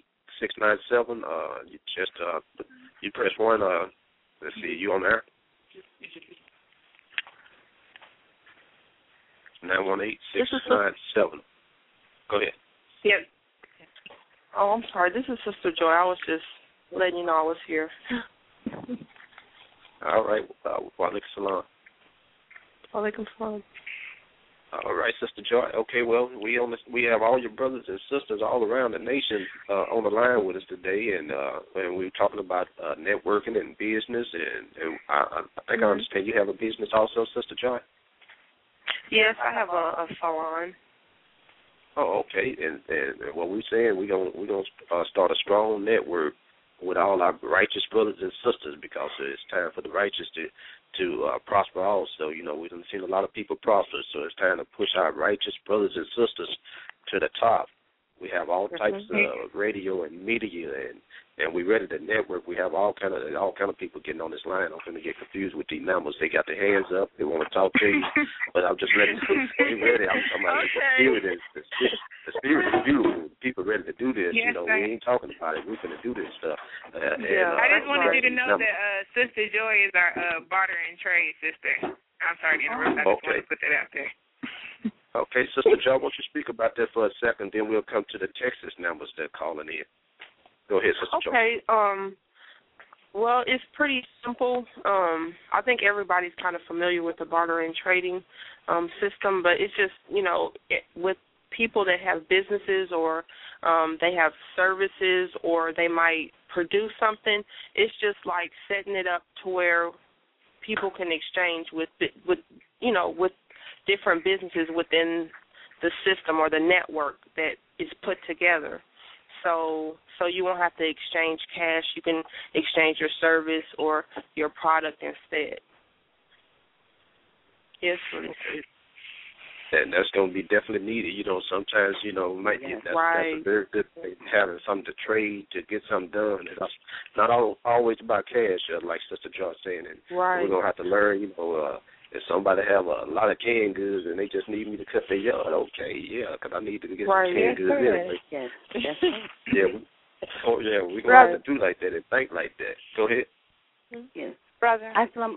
You press 1. Let's see, you on there? 918-697. Go ahead. Yes. Oh, I'm sorry. This is Sister Joy. I was just letting you know I was here. All right. Wa alaikum salam. Wa alaikum salam. All right, Sister Joy. Okay, well, we have all your brothers and sisters all around the nation on the line with us today, and we're talking about networking and business, and I think I understand you have a business also, Sister Joy. Yes, I have a salon. Oh, okay. And what we're saying, we're gonna start a strong network with all our righteous brothers and sisters, because it's time for the righteous to prosper also. You know, we've seen a lot of people prosper, so it's time to push our righteous brothers and sisters to the top. We have all types of radio and media, and we're ready to network. We have all kind of people getting on this line. I'm going to get confused with these numbers. They got their hands up. They want to talk to you, but I'm just ready. They ready. I'm talking about the spirit is beautiful. People ready to do this. Yes, we ain't talking about it. We're going to do this stuff. I just wanted you to know that Sister Joy is our barter and trade sister. I'm sorry to interrupt. I just wanted to put that out there. Okay, Sister Joe, won't you speak about that for a second? Then we'll come to the Texas numbers that are calling in. Go ahead, Sister Joe. Okay. Well, it's pretty simple. I think everybody's kind of familiar with the barter and trading system, but it's just, with people that have businesses or they have services or they might produce something, it's just like setting it up to where people can exchange with different businesses within the system or the network that is put together. So you won't have to exchange cash. You can exchange your service or your product instead. Yes, and that's going to be definitely needed. Sometimes, that's a very good thing, having something to trade, to get something done. And it's not always about cash, like Sister Joy saying. And we're going to have to learn, if somebody have a lot of canned goods and they just need me to cut their yard, okay, because I need to get some canned goods anyway. Yes. We're going to have to do like that and think like that. Go ahead. Yes. Brother.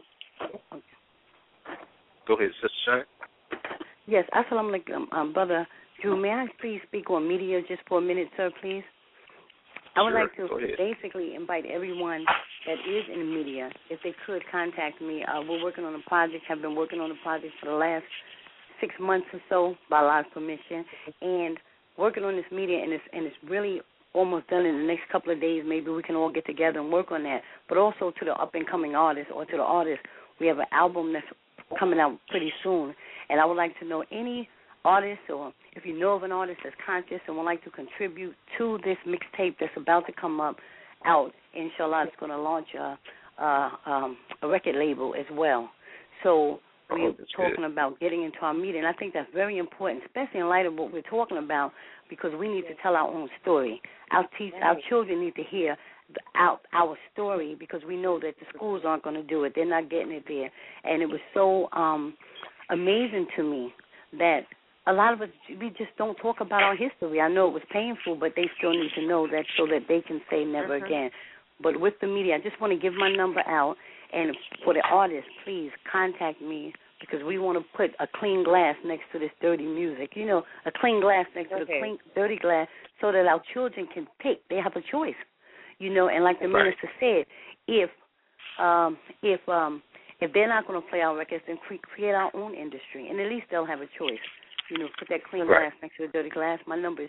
Go ahead, Sister Shine. Yes, assalamu alaikum, Brother Drew. May I please speak on media just for a minute, sir, please? I would like to basically invite everyone that is in media, if they could contact me. We're working on a project, have been working on a project for the last 6 months or so, by Allah's permission, and working on this media, and it's really almost done in the next couple of days. Maybe we can all get together and work on that. But also to the up-and-coming artists or to the artists, we have an album that's coming out pretty soon, and I would like to know any artists, or if you know of an artist that's conscious and would like to contribute to this mixtape that's about to come out. Inshallah, it's going to launch a record label as well. So we're talking about getting into our media, and I think that's very important, especially in light of what we're talking about, because we need to tell our own story. Our children need to hear our story, because we know that the schools aren't going to do it. They're not getting it there. And it was so amazing to me that a lot of us, we just don't talk about our history. I know it was painful, but they still need to know that so that they can say never again. But with the media, I just want to give my number out. And for the artists, please contact me, because we want to put a clean glass next to this dirty music. A clean glass next to the dirty glass, so that our children can pick. They have a choice. And like the minister said, if they're not going to play our records, then create our own industry, and at least they'll have a choice. Put that clean glass next to the dirty glass. My number is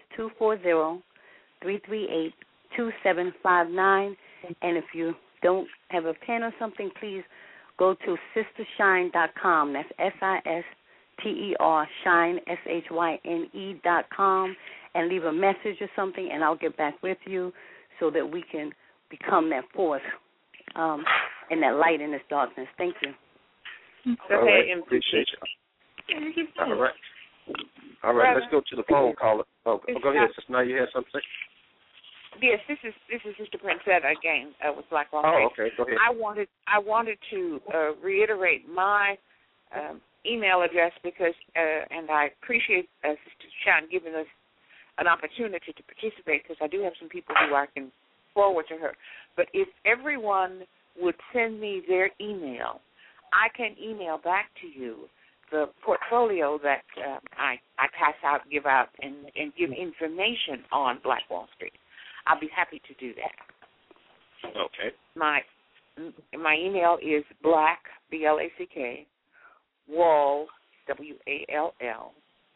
240-338-2759. And if you don't have a pen or something, please go to sistershine.com. That's SISTER, shine, SHYNE.com, and leave a message or something, and I'll get back with you so that we can become that force and that light in this darkness. Thank you. All right. Appreciate you. All right, let's go to the phone caller. Go ahead, Sister. Now you had something to say? Yes, this is Sister Princetta again with Black Wall Street. Oh, okay, go ahead. I wanted to reiterate my email address, because and I appreciate Sister Sean giving us an opportunity to participate, because I do have some people who I can forward to her. But if everyone would send me their email, I can email back to you the portfolio that I pass out, give out, and give information on Black Wall Street. I'll be happy to do that. Okay. My email is black, BLACK, Wall, WALL,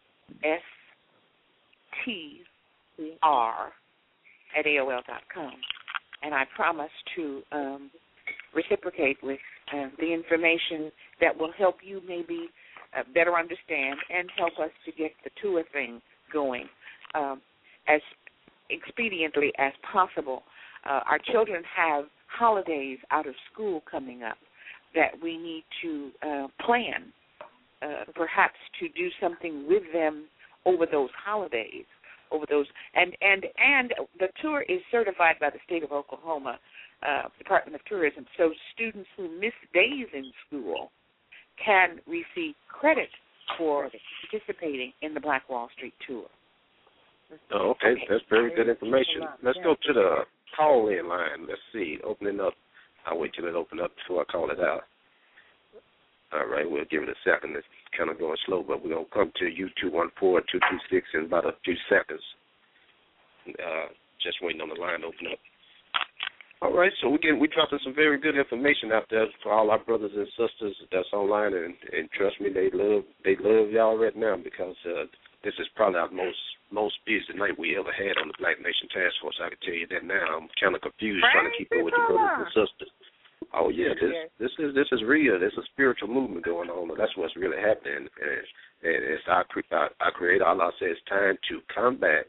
STR @AOL.com, and I promise to reciprocate with the information that will help you maybe better understand and help us to get the tour thing going as expediently as possible. Our children have holidays out of school coming up that we need to plan, perhaps to do something with them over those holidays. over those. And the tour is certified by the state of Oklahoma Department of Tourism. So students who miss days in school can receive credit for participating in the Black Wall Street tour. Oh, okay. That's very good information. Let's go to the call-in line. Let's see. Opening up. I'll wait till it opens up before I call it out. All right, we'll give it a second. It's kind of going slow, but we're going to come to you, 214-226, in about a few seconds. Just waiting on the line to open up. All right, so we dropping some very good information out there for all our brothers and sisters that's online, and trust me, they love y'all right now, because this is probably our most busy night we ever had on the Black Nation Task Force. I can tell you that now. I'm kind of confused trying to keep up with the brothers and sisters. Oh yeah, this is real. There's a spiritual movement going on. That's what's really happening. And it's our Creator Allah says it's time to come back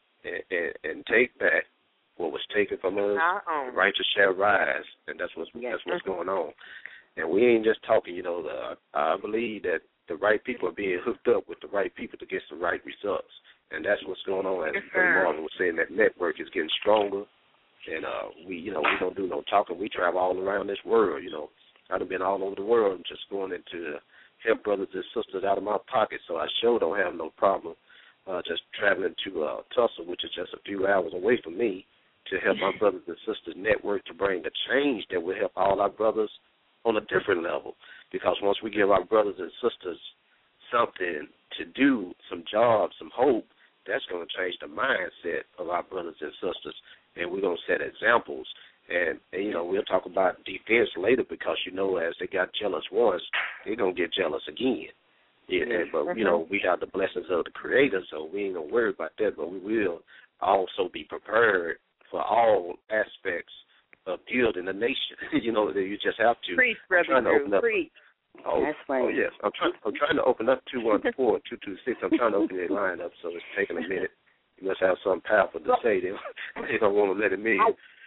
and take back what was taken from us. The righteous shall rise, and that's what's going on. And we ain't just talking. I believe that the right people are being hooked up with the right people to get some right results, and that's what's going on. As Marlon was saying, that network is getting stronger. And we don't do no talking. We travel all around this world. I've been all over the world just going into help brothers and sisters out of my pocket. So I sure don't have no problem just traveling to Tulsa, which is just a few hours away from me, to help my brothers and sisters network to bring the change that will help all our brothers on a different level. Because once we give our brothers and sisters something to do, some jobs, some hope, that's going to change the mindset of our brothers and sisters. And we're going to set examples. And we'll talk about defense later, because, as they got jealous once, they're going to get jealous again. But, we have the blessings of the Creator, so we ain't going to worry about that. But we will also be prepared for all aspects of building a nation. You just have to. Preach, Brother Drew, preach. That's right. Oh, yes. I'm trying to open up 214-226. I'm trying to open that line up, so it's taking a minute. You must have something powerful to say. They don't want to let him in.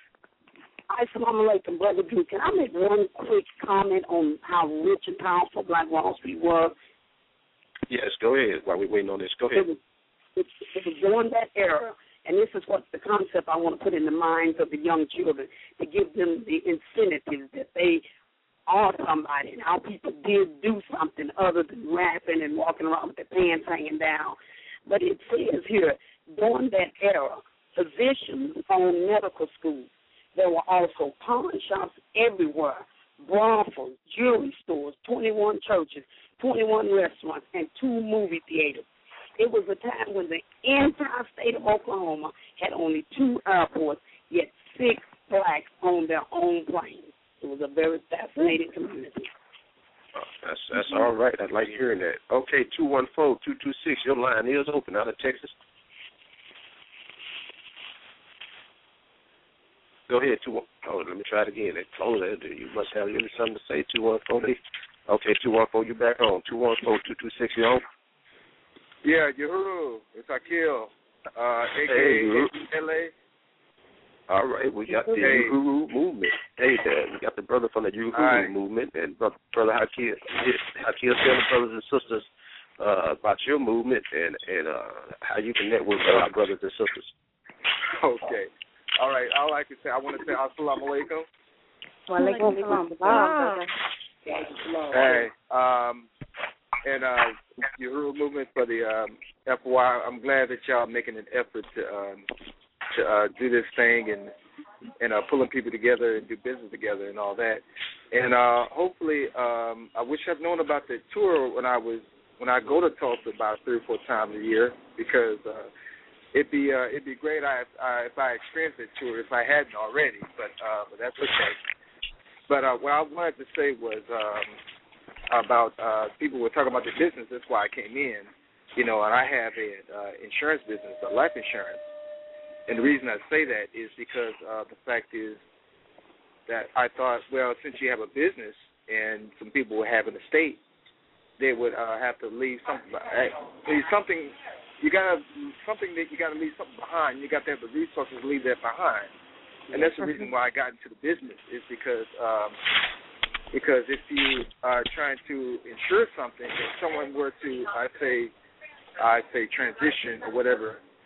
Assalamu alaikum, Brother Drew. Can I make one quick comment on how rich and powerful Black Wall Street was? Yes, go ahead. While we're waiting on this, go ahead. It was during that era, and this is what the concept I want to put in the minds of the young children, to give them the incentive that they are somebody, and how people did do something other than rapping and walking around with their pants hanging down. But it says here, during that era, physicians owned medical schools. There were also pawn shops everywhere, brothels, jewelry stores, 21 churches, 21 restaurants, and 2 movie theaters. It was a time when the entire state of Oklahoma had only 2 airports, yet 6 blacks owned their own planes. It was a very fascinating community. That's all right. I like hearing that. Okay, 214-226, your line is open out of Texas. Go ahead, let me try it again. They closed it. You must have something to say, 214. Okay, 214, you back on. 214-226, you on? Yeah, Uhuru. It's Akil, a.k.a. LA. All right, we got the Uhuru movement. Hey, there, we got the brother from the Uhuru movement, and Brother Akil. Akil, tell the brothers and sisters about your movement and how you can network with our brothers and sisters. Okay. All right, all I can say, I want to say assalamu alaikum. Wa alaikum assalam. Hey, and Uhuru movement for the FY. I'm glad that y'all making an effort to do this thing and pulling people together and do business together and all that. And hopefully, I wish I'd known about the tour when I go to Tulsa about 3 or 4 times a year, because it'd be great if I experienced that tour if I hadn't already. But that's okay. But what I wanted to say was about people were talking about the business. That's why I came in, and I have a insurance business, a life insurance. And the reason I say that is because the fact is that I thought, well, since you have a business and some people will have an estate, they would have to leave something. You got to leave something behind. You got to have the resources to leave that behind. And that's the reason why I got into the business, is because if you are trying to insure something, if someone were to, I say transition or whatever,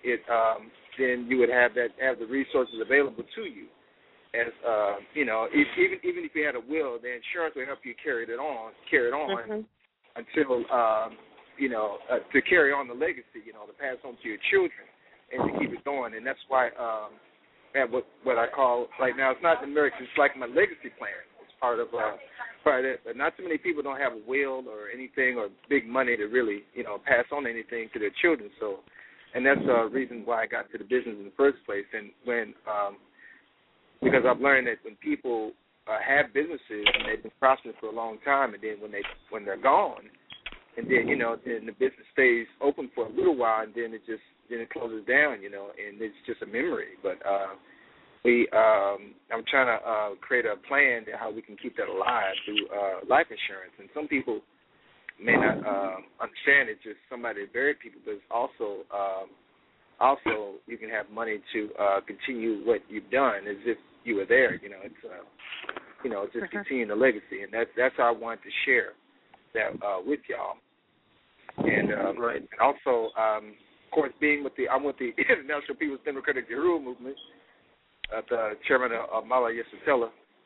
then you would have the resources available to you. As even if you had a will, the insurance will help you carry it on until to carry on the legacy, to pass on to your children and to keep it going. And that's why I have what I call right now, it's not American, it's like my legacy plan. It's part of it. But not too many people don't have a will or anything or big money to really, pass on anything to their children. So, and that's the reason why I got to the business in the first place. And when because I've learned that when people have businesses and they've been prospering for a long time, and then when they're gone, and then then the business stays open for a little while, and then it closes down, and it's just a memory. But I'm trying to create a plan to how we can keep that alive through life insurance. And some people may not understand it, just somebody that buried people, but it's also you can have money to continue what you've done as if you were there. It's just continuing the legacy, and that's how I wanted to share that with y'all. And right. Also, of course, I'm with the International People's Democratic Uhuru Movement, the chairman of Mala Yesatella,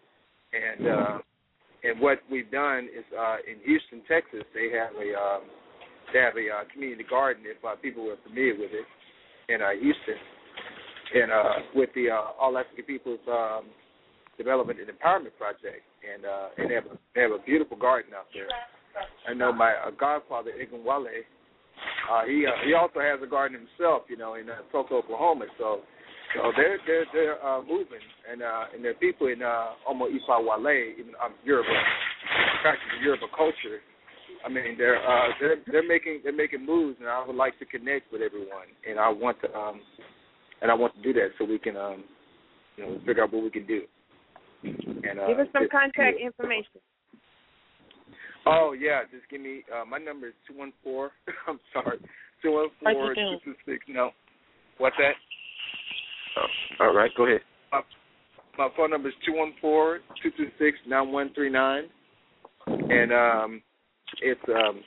and what we've done is in Houston, Texas, they have a community garden. If people were familiar with it, in Houston, and with the All African People's Development and Empowerment Project, and they have a beautiful garden out there. I know my godfather Egan Wale, he also has a garden himself, in Tulsa, Oklahoma. So they're moving, and there are people in Omo Ifa Wale, even Yoruba, practicing Yoruba culture. I mean, they're making moves, and I would like to connect with everyone, and I want to do that so we can figure out what we can do. And give us some contact information. Oh yeah, just give me my number is 214. I'm sorry, 214-226. No, what's that? All right, go ahead. My phone number is 214-226-9139, and it's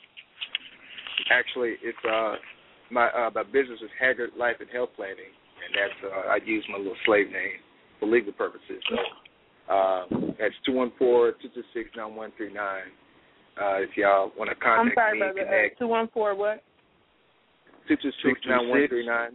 my business is Haggard Life and Health Planning, and that's I use my little slave name for legal purposes. So that's 214-226-9139. If y'all want to contact me, brother. 214 what? 226-9139.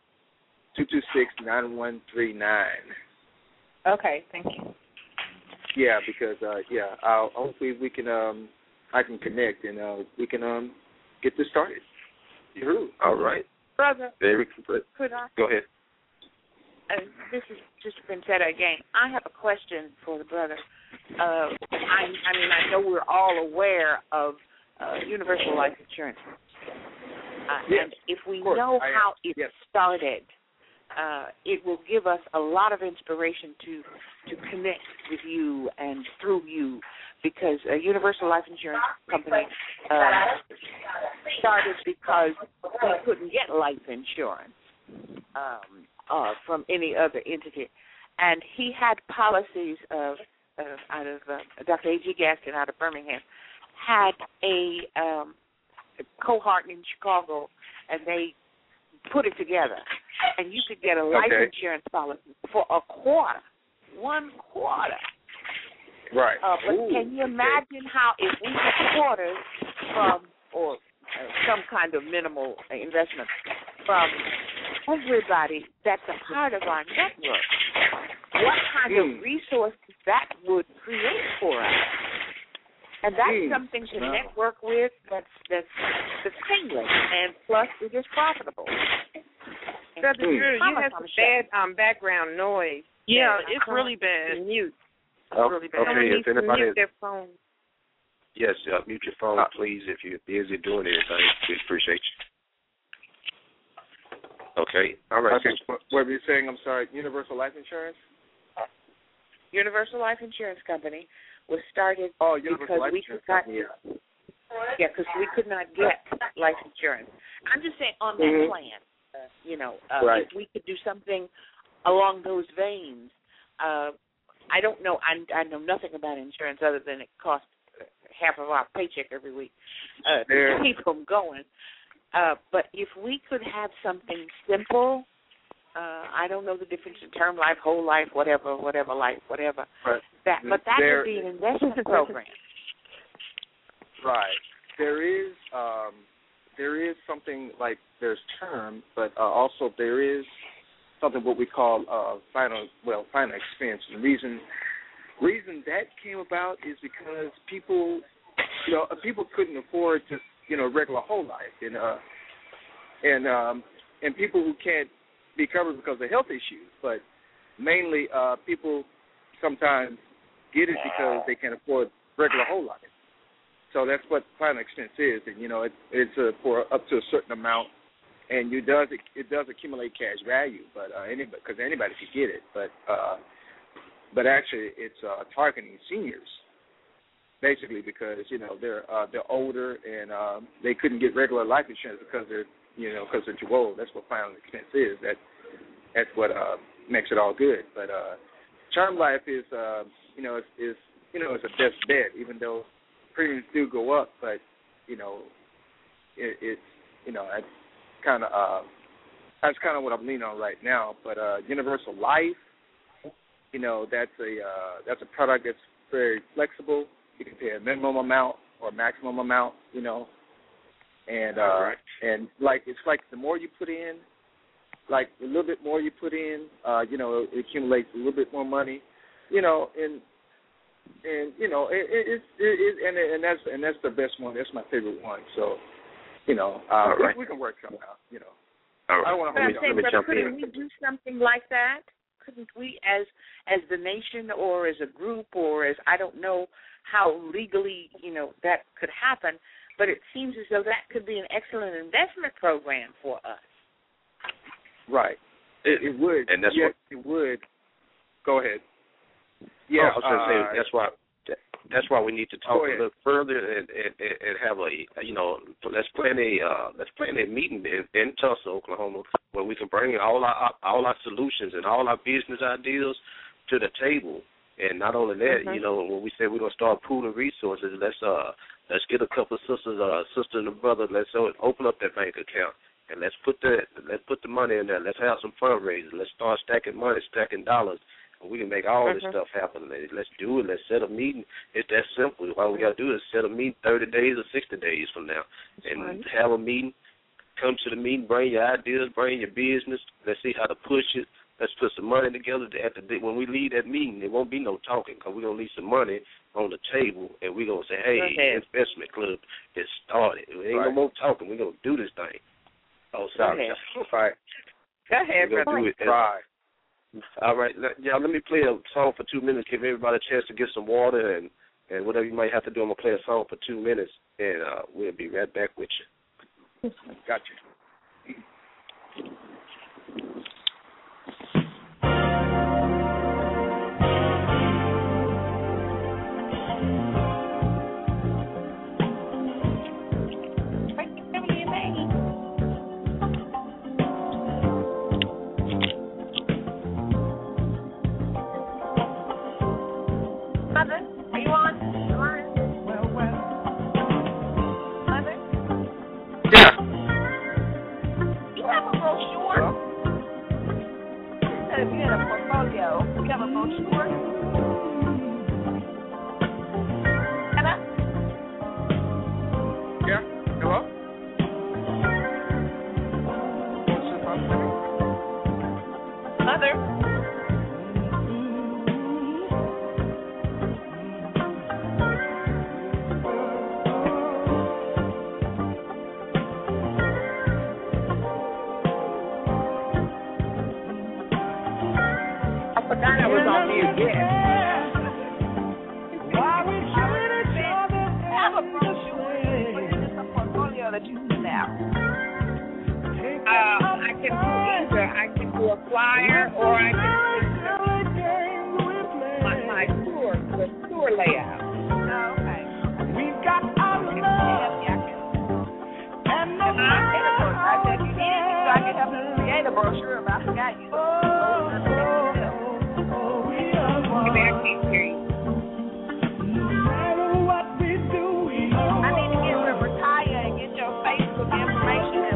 226-9139. Okay, thank you. Yeah, because hopefully we can I can connect and we can get this started. All right, brother. Very good. Could I? Go ahead. This is just Vincetta again. I have a question for the brother. I know we're all aware of universal life insurance, yes, and if we know how it started, it will give us a lot of inspiration to connect with you and through you, because a universal life insurance company started because we couldn't get life insurance from any other entity, and he had policies out of Dr. A.G. Gaskin out of Birmingham had a cohort in Chicago, and they put it together, and you could get a life insurance policy for a quarter, $1. Right. But can you imagine how if we had quarters from, or some kind of minimal investment from everybody that's a part of our network, what kind of resources that would create for us? And that's something to network with that's seamless, and plus it is profitable. Brother Drew, you have some bad background noise. Yeah, it's really bad. Mute. Really bad. Okay, if anybody mute their phone. Yes, mute your phone, please, if you're busy doing anything. We appreciate you. Okay, all right. Okay, what were you saying? I'm sorry, Universal Life Insurance? Universal Life Insurance Company was started because we could not. Yeah, because we could not get life insurance. I'm just saying on that plan, if we could do something along those veins. I don't know. I know nothing about insurance other than it costs half of our paycheck every week to keep them going. But if we could have something simple, I don't know the difference in term life, whole life, whatever life, whatever. Right. But that would be an investment program. Right. There is something like there's term, but also there is something what we call final expense. And the reason that came about is because people couldn't afford just regular whole life, and people who can't be covered because of health issues, but mainly people sometimes get it because they can't afford regular whole life. So that's what final expense is, and it's for up to a certain amount, and it does accumulate cash value, but because anybody could get it, but actually it's targeting seniors, basically because they're older and they couldn't get regular life insurance because they're too old. That's what final expense is. That's what makes it all good. But term life is it's a best bet, even though premiums do go up, but it's kind of that's kind of what I'm leaning on right now. But universal life, that's a product that's very flexible. You can pay a minimum amount or a maximum amount, and and it's like the more you put in, like a little bit more you put in, it accumulates a little bit more money, and that's the best one. That's my favorite one. So, we can work something out. All right. I don't want to let me jump in. Couldn't we do something like that? Couldn't we, as the nation, or as a group, or as I don't know how legally that could happen, but it seems as though that could be an excellent investment program for us. Right. It would. And that's it would. Go ahead. Yeah, I was going to say that's why we need to talk a little further and have let's plan a meeting in Tulsa, Oklahoma, where we can bring all our solutions and all our business ideas to the table. And not only that, when we say we're gonna start pooling resources, let's get a couple of sisters, sister and a brother. Let's open up that bank account and let's put the money in there. Let's have some fundraisers. Let's start stacking money, stacking dollars. We can make all this stuff happen. Let's do it. Let's set a meeting. It's that simple. All we got to do is set a meeting 30 days or 60 days from now and have a meeting. Come to the meeting, bring your ideas, bring your business. Let's see how to push it. Let's put some money together. When we leave that meeting, there won't be no talking because we're going to leave some money on the table and we're going to say, hey, investment club is started. There ain't no more talking. We're going to do this thing. Oh, sorry. Right. Go ahead, brother. Right. All right, y'all, let me play a song for 2 minutes, give everybody a chance to get some water and whatever you might have to do. I'm going to play a song for 2 minutes, and we'll be right back with you. Got you. information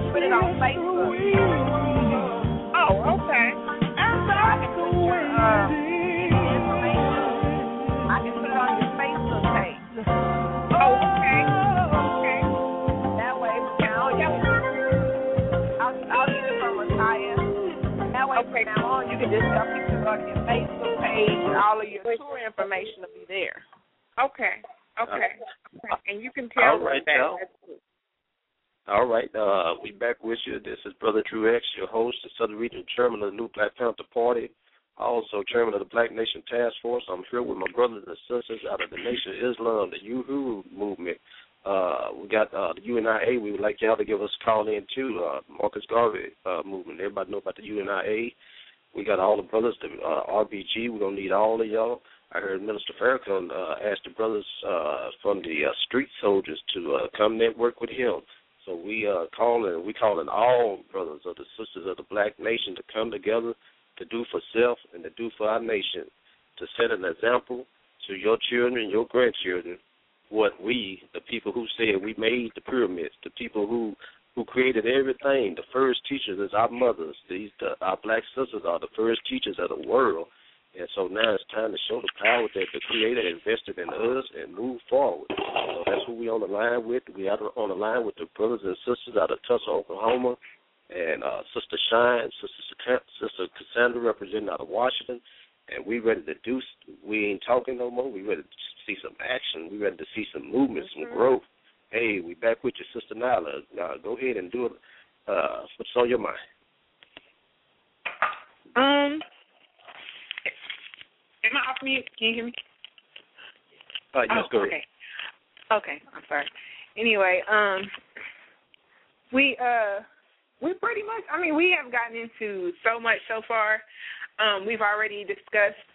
just tell people to go to your Facebook page and all of your tour information will be there. Okay. And you can tell all right, that. y'all. All right, we back with you. This is Brother Truex, your host, the Southern Regional Chairman of the New Black Panther Party, also Chairman of the Black Nation Task Force. I'm here with my brothers and sisters out of the Nation of Islam, the Uhuru movement. We got the UNIA. We would like y'all to give us a call in, too, Marcus Garvey movement. Everybody know about the UNIA. We got all the brothers, the RBG. We're going to need all of y'all. I heard Minister Farrakhan ask the brothers from the street soldiers to come network with him. So we calling all brothers of the sisters of the Black Nation to come together to do for self and to do for our nation, to set an example to your children and your grandchildren what we, the people who said we made the pyramids, the people who created everything, the first teachers is our mothers. Our black sisters are the first teachers of the world. And so now it's time to show the power that the Creator invested in us and move forward. So that's who we on the line with. We are on the line with the brothers and sisters out of Tulsa, Oklahoma, and Sister Shine, Sister Cassandra representing out of Washington. And we ready to do. We ain't talking no more. We ready to see some action. We ready to see some movement, some growth. Hey, we back with you, Sister Nyla. Go ahead and do it. What's on your mind? Am I off mute? Can you hear me? Yes, go ahead. Okay, I'm sorry. Anyway, we pretty much, we have gotten into so much so far. We've already discussed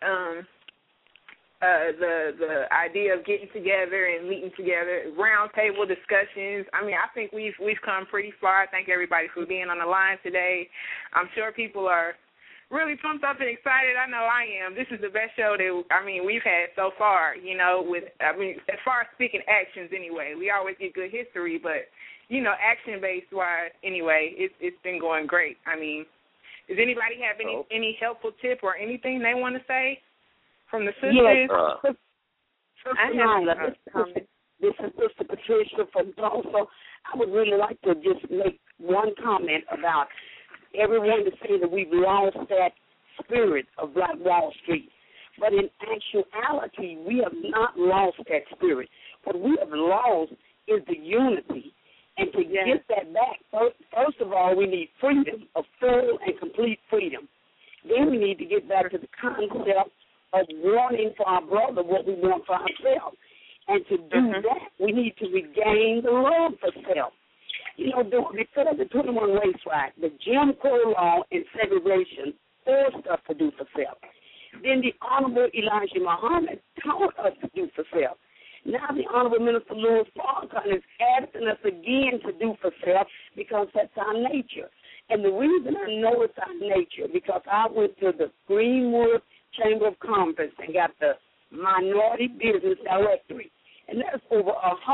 the idea of getting together and meeting together, round table discussions. I think we've come pretty far. I thank everybody for being on the line today. I'm sure people are really pumped up and excited. I know I am. This is the best show that we've had so far. As far as speaking actions, anyway, we always get good history, but action based wise, anyway, it's been going great. Does anybody have any helpful tip or anything they want to say from the sisters? Yes. I have a comment. This is Sister Patricia from Tulsa. I would really like to just make one comment about everyone to say that we've lost that spirit of Black Wall Street. But in actuality, we have not lost that spirit. What we have lost is the unity. And to get that back, first of all, we need freedom, of full and complete freedom. Then we need to get back to the concept of wanting for our brother what we want for ourselves. And to do that, we need to regain the love for self. Before the 21 Race Riot, the Jim Crow law and segregation forced us to do for self. Then the Honorable Elijah Muhammad taught us to do for self. Now the Honorable Minister Louis Farrakhan is asking us again to do for self because that's our nature. And the reason I know it's our nature because I went to the Greenwood Chamber of Commerce and got the Minority Business Directory. And that's over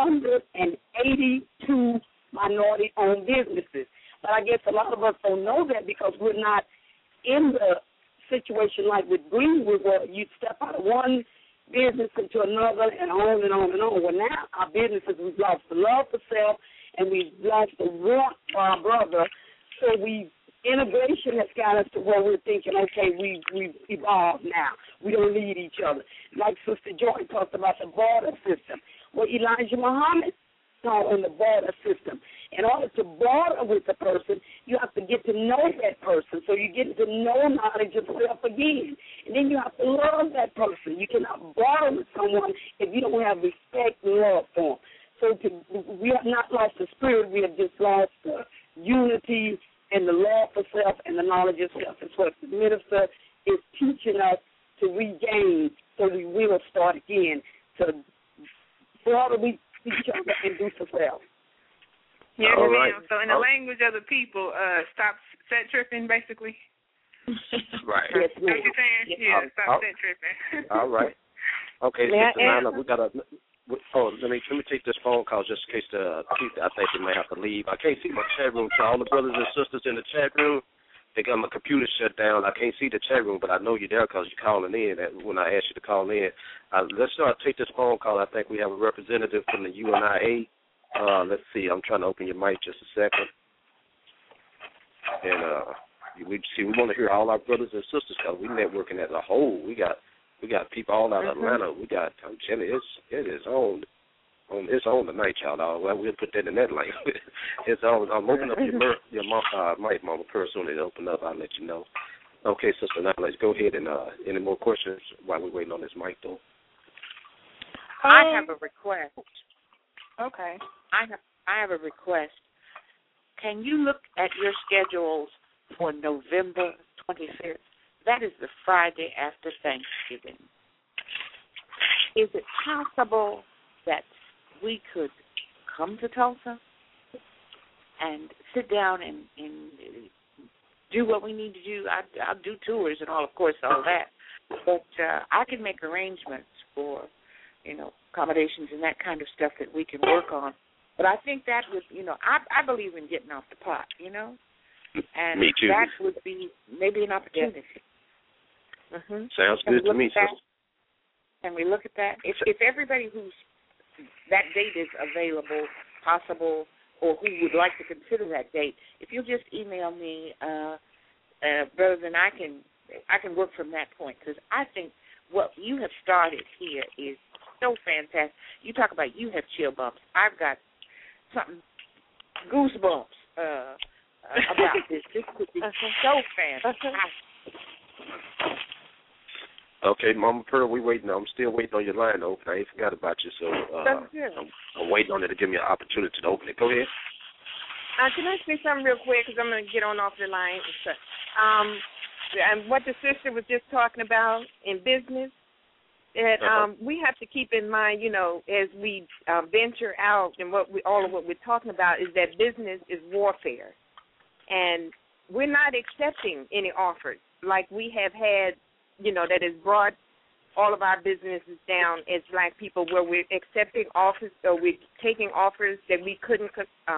182 minority-owned businesses. But I guess a lot of us don't know that because we're not in the situation like with Greenwood where you step out of one business into another and on and on and on. Well, now our businesses, we've lost the love for self and we've lost the want for our brother. So integration has got us to where we're thinking, okay, we've evolved now. We don't need each other. Like Sister Joy talked about the barter system. Well, Elijah Muhammad taught on the barter system. In order to barter with the person, you have to get to know that person. So you get to know knowledge of self again. And then you have to love that person. You cannot barter with someone if you don't have respect and love for them. So we have not lost the spirit. We have just lost the unity and the love for self and the knowledge of self. That's what the minister is teaching us to regain so we will start again to barter with each other and do for self. Yes, All ma'am. right. So in the language of the people, stop set tripping, basically. Right. Yes, What you saying? Yeah, stop set tripping. All right. Okay, Sister Nina, we got a. Let me take this phone call just in case I think they may have to leave. I can't see my chat room. To all the brothers and sisters in the chat room, they got my computer shut down. I can't see the chat room, but I know you're there because you're calling in. When I asked you to call in, let's take this phone call. I think we have a representative from the UNIA. Let's see. I'm trying to open your mic just a second. And We want to hear all our brothers and sisters because we networking as a whole. We got people all out of Atlanta. I'm telling you, it is on. It's on tonight, y'all. Well, we'll put that in that language. It's on. I'm opening up your mic, Mama Pearl. Soon as it open up, I'll let you know. Okay, sister, now let's go ahead and any more questions while we're waiting on this mic, though? I have a request. Okay. I have a request. Can you look at your schedules for November 25th? That is the Friday after Thanksgiving. Is it possible that we could come to Tulsa and sit down and do what we need to do? I'll do tours and all, of course, all that. But I can make arrangements for, accommodations and that kind of stuff that we can work on. But I think that would, I believe in getting off the pot, and me too. That would be maybe an opportunity. Yeah. Sounds good to me, sister. Can we look at that? If everybody who's that date is available, possible, or who would like to consider that date, if you'll just email me, brother, then I can work from that point, because I think what you have started here is so fantastic. You talk about you have chill bumps. I've got something goosebumps about this. This would be so fantastic. Okay, Mama Pearl, I'm still waiting on your line to open. I ain't forgot about you, so I'm waiting on it to give me an opportunity to open it. Go ahead. Can I say something real quick, because I'm going to get on off the line. And what the sister was just talking about in business, that we have to keep in mind, as we venture out, and all of what we're talking about is that business is warfare. And we're not accepting any offers like we have had, that has brought all of our businesses down as Black people, where we're accepting offers or we're taking offers that we couldn't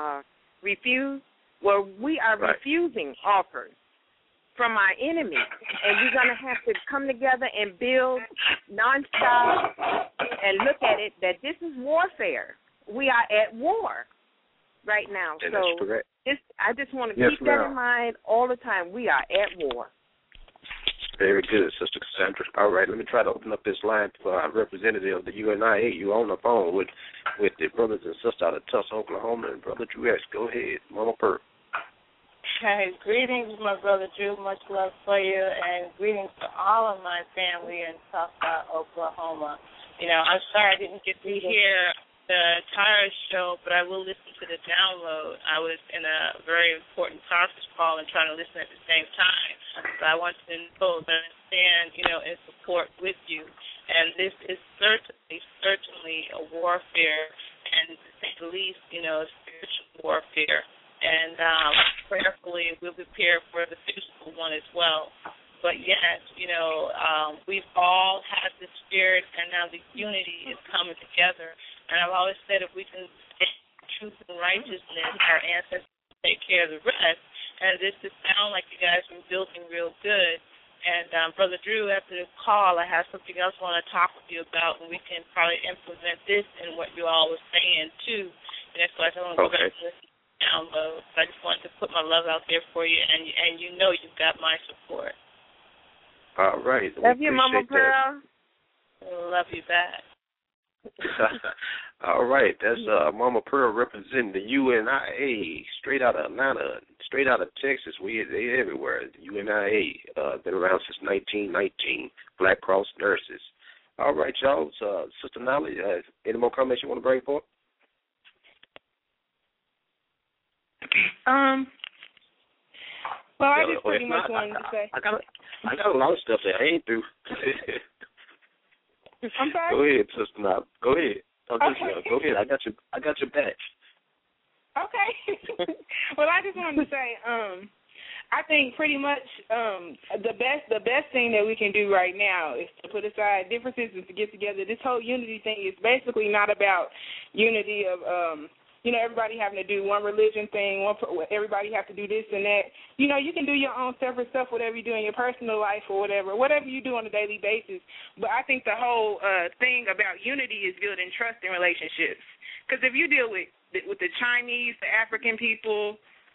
refuse. Well, we are refusing offers from our enemies, and we're going to have to come together and build nonstop and look at it that this is warfare. We are at war right now. And so that's correct. I just want to keep that in mind all the time. We are at war. Very good, Sister Cassandra. All right, let me try to open up this line for our representative of the UNIA. You on the phone with the brothers and sisters out of Tulsa, Oklahoma, and Brother Drew S. Go ahead, Mama Pearl. Hey, greetings, my brother Drew. Much love for you, and greetings to all of my family in Tulsa, Oklahoma. I'm sorry I didn't get to hear the entire show, but I will listen to the download. I was in a very important conference call and trying to listen at the same time, but I want to know that I stand, in support with you. And this is certainly a warfare, and to say the least, spiritual warfare. And prayerfully, we'll prepare for the physical one as well. But yes, we've all had the spirit, and now the unity is coming together. And I've always said if we can stay truth and righteousness, our ancestors take care of the rest. And this just sounds like you guys have been building real good. And Brother Drew, after the call, I have something else I want to talk with you about, and we can probably implement this in what you all were saying too. And that's why I want to go back to this download. So I just wanted to put my love out there for you, and you've got my support. All right. Love you, Mama Pearl. Love you back. All right, that's Mama Pearl representing the UNIA, straight out of Atlanta, straight out of Texas. They everywhere. The UNIA, been around since 1919. Black Cross Nurses. All right, y'all. Sister Nolly, any more comments you want to bring forth? Well, I just pretty much wanted to say. I got a lot of stuff that I ain't through. I'm sorry? Go ahead, Sister Nolly. Go ahead. Okay. Go ahead. I got your back. Okay. Well, I just wanted to say, I think pretty much the best thing that we can do right now is to put aside differences and to get together. This whole unity thing is basically not about unity of everybody having to do one religion thing, everybody have to do this and that. You can do your own separate stuff, whatever you do in your personal life or whatever you do on a daily basis. But I think the whole thing about unity is building trust in relationships. Because if you deal with the Chinese, the African people,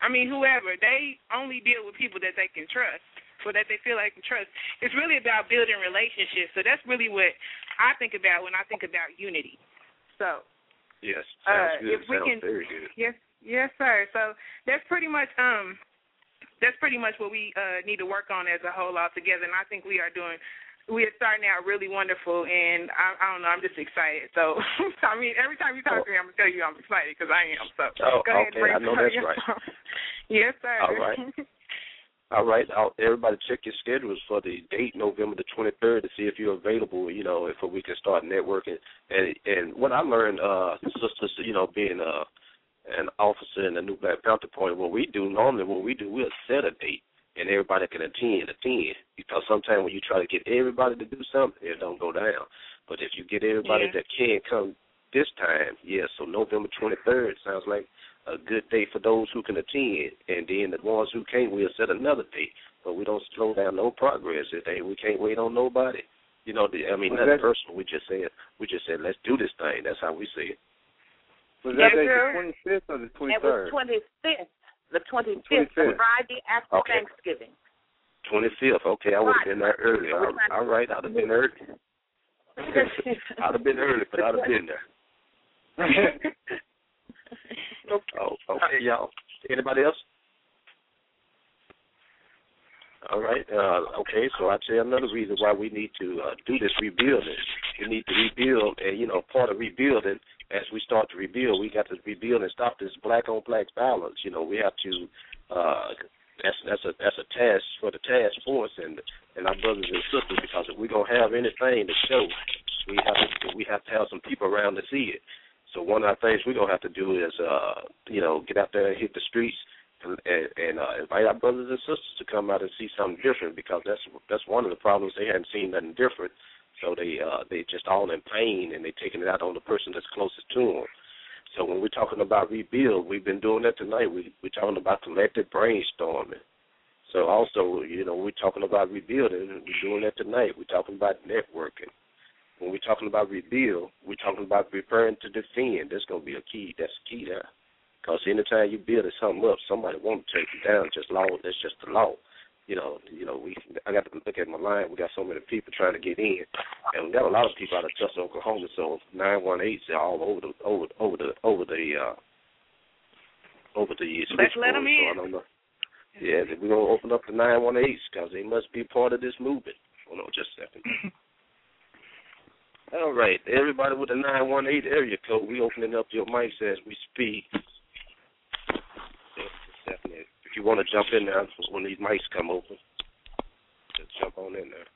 whoever, they only deal with people that they can trust, or that they feel like they can trust. It's really about building relationships. So that's really what I think about when I think about unity. So yes, sounds good. If we sounds can, very good. Yes, sir. So that's pretty much what we need to work on as a whole altogether, and I think we are starting out really wonderful, and I don't know, I'm just excited. So, every time you talk to me, I'm going to tell you I'm excited because I am. So, go ahead. Okay, I know that's right. Yes, sir. All right. Everybody check your schedules for the date, November the 23rd, to see if you're available, if we can start networking. And what I learned, sisters, being an officer in the New Black Panther Party, we'll set a date and everybody can attend. Because sometimes when you try to get everybody to do something, it don't go down. But if you get everybody that can come this time, so November 23rd sounds like a good day for those who can attend. And then the ones who can't, we'll set another date. But we don't slow down no progress. We can't wait on nobody. Nothing personal. We just said, let's do this thing. That's how we see it. Was that day the 25th or the 23rd? It was 25th. The 25th, Friday after Thanksgiving. 25th. Okay, I would have been there early. All right, I'd have been early. I'd have been early, but I'd have been there. Okay, y'all. Anybody else? All right. Okay, so I'll tell you another reason why we need to do this rebuilding. We need to rebuild, and, part of rebuilding, as we start to rebuild, we got to rebuild and stop this black-on-black violence. We have to, that's a task for the task force and our brothers and sisters, because if we're going to have anything to show, we have to have some people around to see it. So one of the things we're going to have to do is, get out there and hit the streets and invite our brothers and sisters to come out and see something different, because that's one of the problems. They hadn't seen nothing different. So they just all in pain, and they taking it out on the person that's closest to them. So when we're talking about rebuild, we've been doing that tonight. We're talking about collective brainstorming. So also, we're talking about rebuilding, and we're doing that tonight. We're talking about networking. When we're talking about rebuild, we're talking about preparing to defend. That's going to be a key. That's key there. Because anytime you build something up, somebody wants to take it down. That's just the law. I got to look at my line. We got so many people trying to get in, and we got a lot of people out of Tulsa, Oklahoma. So 918s are all over the Let's let them in. So I don't know. Yeah, we're gonna open up the 918s because they must be part of this movement. Hold on, just a second. All right, everybody with the 918 area code, we opening up your mics as we speak. If you want to jump in there when these mics come open, just jump on in there.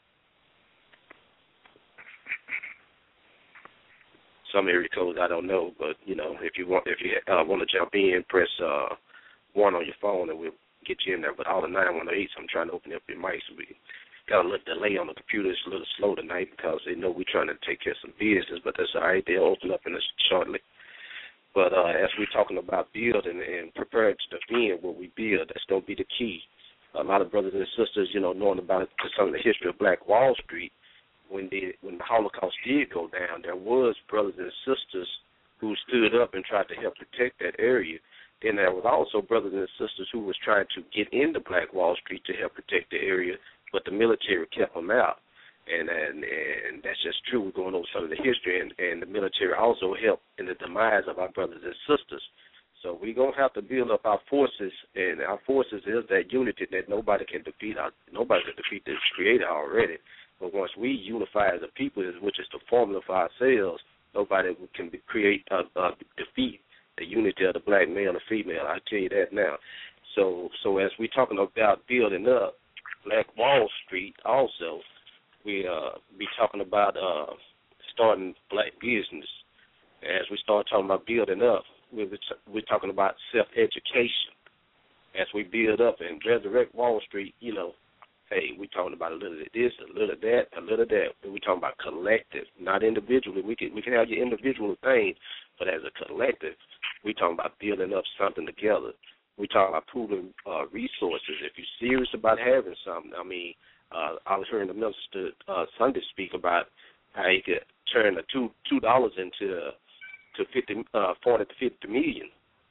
Some area codes I don't know, but if you want to jump in, press 1 on your phone and we'll get you in there. But all the 918s, I'm trying to open up your mics. We got a little delay on the computer. It's a little slow tonight because they know we're trying to take care of some business, but that's all right. They'll open up in us shortly. But as we're talking about building and preparing to defend what we build, that's going to be the key. A lot of brothers and sisters, knowing about some of the history of Black Wall Street, when the Holocaust did go down, there was brothers and sisters who stood up and tried to help protect that area. Then there was also brothers and sisters who was trying to get into Black Wall Street to help protect the area, but the military kept them out. And that's just true. We're going over some of the history, and the military also helped in the demise of our brothers and sisters. So we're going to have to build up our forces, and our forces is that unity that nobody can defeat this creator already. But once we unify as a people, which is the formula for ourselves, nobody can defeat the unity of the black male and female. I tell you that now. So as we're talking about building up Black Wall Street also, we be talking about starting black business. As we start talking about building up, we're talking about self-education. As we build up and resurrect Wall Street, hey, we're talking about a little of this, a little of that, a little of that. We're talking about collective, not individually. We can have your individual thing, but as a collective, we're talking about building up something together. We're talking about pooling resources. If you're serious about having something, I was hearing the minister Sunday speak about how he could turn the $2 into 40 to 50 million.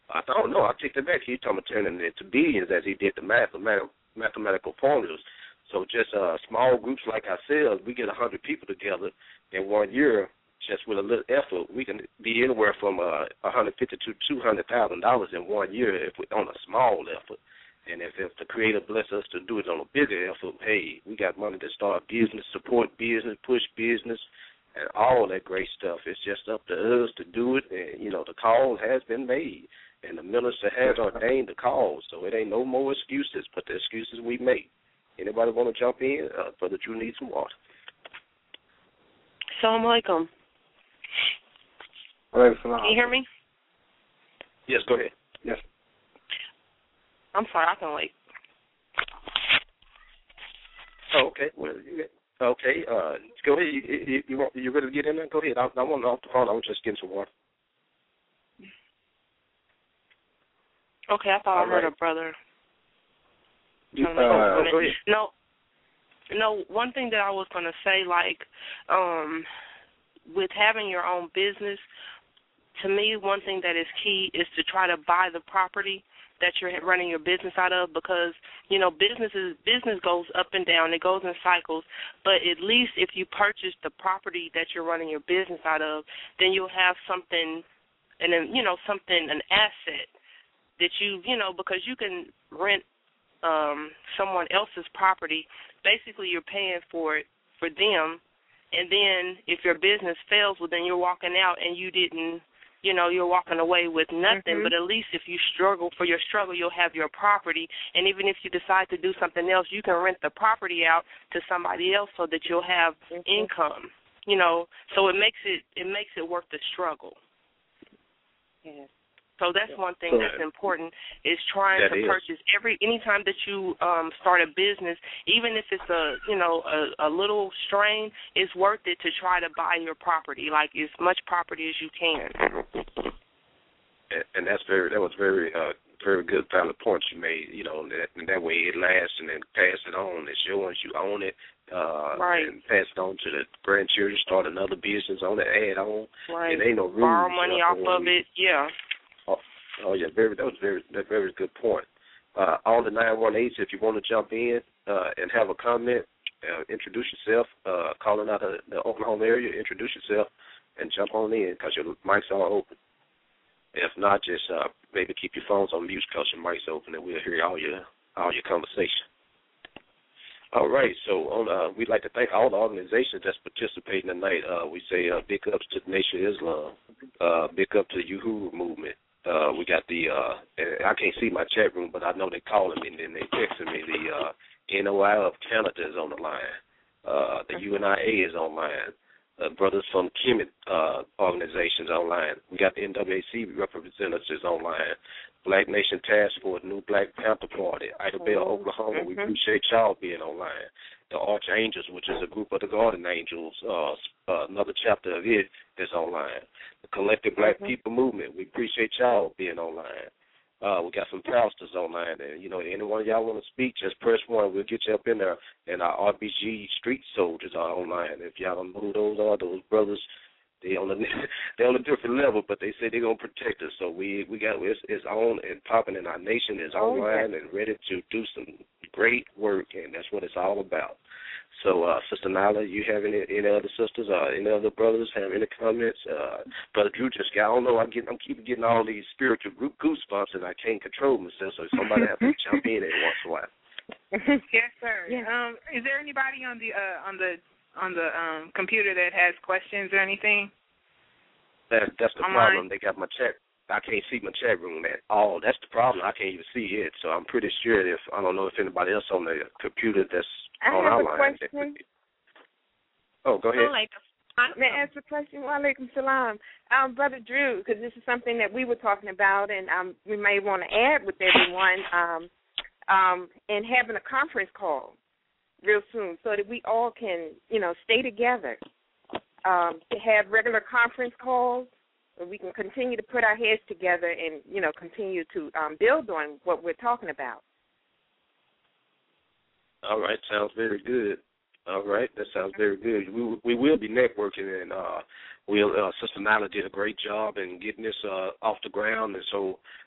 I don't know. I take that back. He's talking about turning it into billions as he did the mathematical formulas. So just small groups like ourselves, we get 100 people together in 1 year. Just with a little effort, we can be anywhere from $150,000 to $200,000 in 1 year if we're on a small effort. And if the Creator bless us to do it on a bigger effort, hey, we got money to start business, support business, push business, and all that great stuff. It's just up to us to do it. And, you know, the call has been made, and the minister has ordained the call, so it ain't no more excuses but the excuses we make. Anybody want to jump in? Brother Drew needs some water. Assalamu alaikum. Can you hear me? Yes, go ahead. Yes. I'm sorry, I can wait. Oh, okay. Well, okay. Go ahead. You ready to get in there? Go ahead. I want off the phone. I was just getting some water. Okay, I thought I heard a brother. Go ahead. No. One thing that I was going to say, like, with having your own business, to me, one thing that is key is to try to buy the property that you're running your business out of, because, you know, business goes up and down. It goes in cycles. But at least if you purchase the property that you're running your business out of, then you'll have something, and then, you know, an asset that you know, because you can rent someone else's property. Basically, you're paying for it for them, and then if your business fails, well, then you're walking out and you didn't, you know, you're walking away with nothing. But at least if you struggle, you'll have your property, and even if you decide to do something else, you can rent the property out to somebody else so that you'll have income, you know. So it makes it worth the struggle. Yes. So that's one thing that's important, is trying to purchase anytime that you start a business, even if it's a little strain, it's worth it to try to buy your property, like as much property as you can. And that was very good valid points you made. You know, that way it lasts, and then pass it on. It's yours, you own it. Right. And pass it on to the grandchildren, start another business on it, add on. Right. It ain't no rules. Borrow money off of it, yeah. Oh yeah, that was a very good point. All the 918s, if you want to jump in and have a comment, introduce yourself, calling out the Oklahoma area, introduce yourself, and jump on in because your mics are open. If not, just maybe keep your phones on mute because your mics open, and we'll hear all your conversation. All right, so we'd like to thank all the organizations that's participating tonight. We say big ups to the Nation of Islam, big up to the Uhuru movement. We got I can't see my chat room, but I know they're calling me and they're texting me. The NOI of Canada is on the line. The UNIA is online. Brothers from Kemet organizations online. We got the NWAC representatives online. Black Nation Task Force, New Black Panther Party, Idabel, Oklahoma. We appreciate y'all being online. The Archangels, which is a group of the Guardian Angels, another chapter of it is online. The Collective Black People Movement, we appreciate y'all being online. We got some pastors online, and, you know, anyone y'all want to speak, just press 1. We'll get you up in there. And our RBG Street Soldiers are online. If y'all don't know who those are, those brothers, they're on a different level, but they say they're gonna protect us. So we got it's on and popping, and our nation is online and ready to do some great work, and that's what it's all about. So, Sister Nyla, you have any other sisters or any other brothers have any comments? Brother Drew just got, I don't know, I'm keep getting all these spiritual goosebumps, and I can't control myself. So somebody has to jump in every once in a while. Yes, sir. Yeah. Is there anybody on the computer that has questions or anything? That's the problem. They got my chat. I can't see my chat room at all. That's the problem. I can't even see it. So I'm pretty sure I don't know if anybody else on the computer that's on our line. I have a question. Oh, go ahead. May I ask a question? Wa alaikum salam. Brother Drew, because this is something that we were talking about, and we may want to add with everyone, and having a conference call real soon so that we all can, stay together, to have regular conference calls where we can continue to put our heads together and, continue to build on what we're talking about. All right, sounds very good. All right, that sounds very good. We will be networking, and Sister Nyla did a great job in getting this off the ground, and so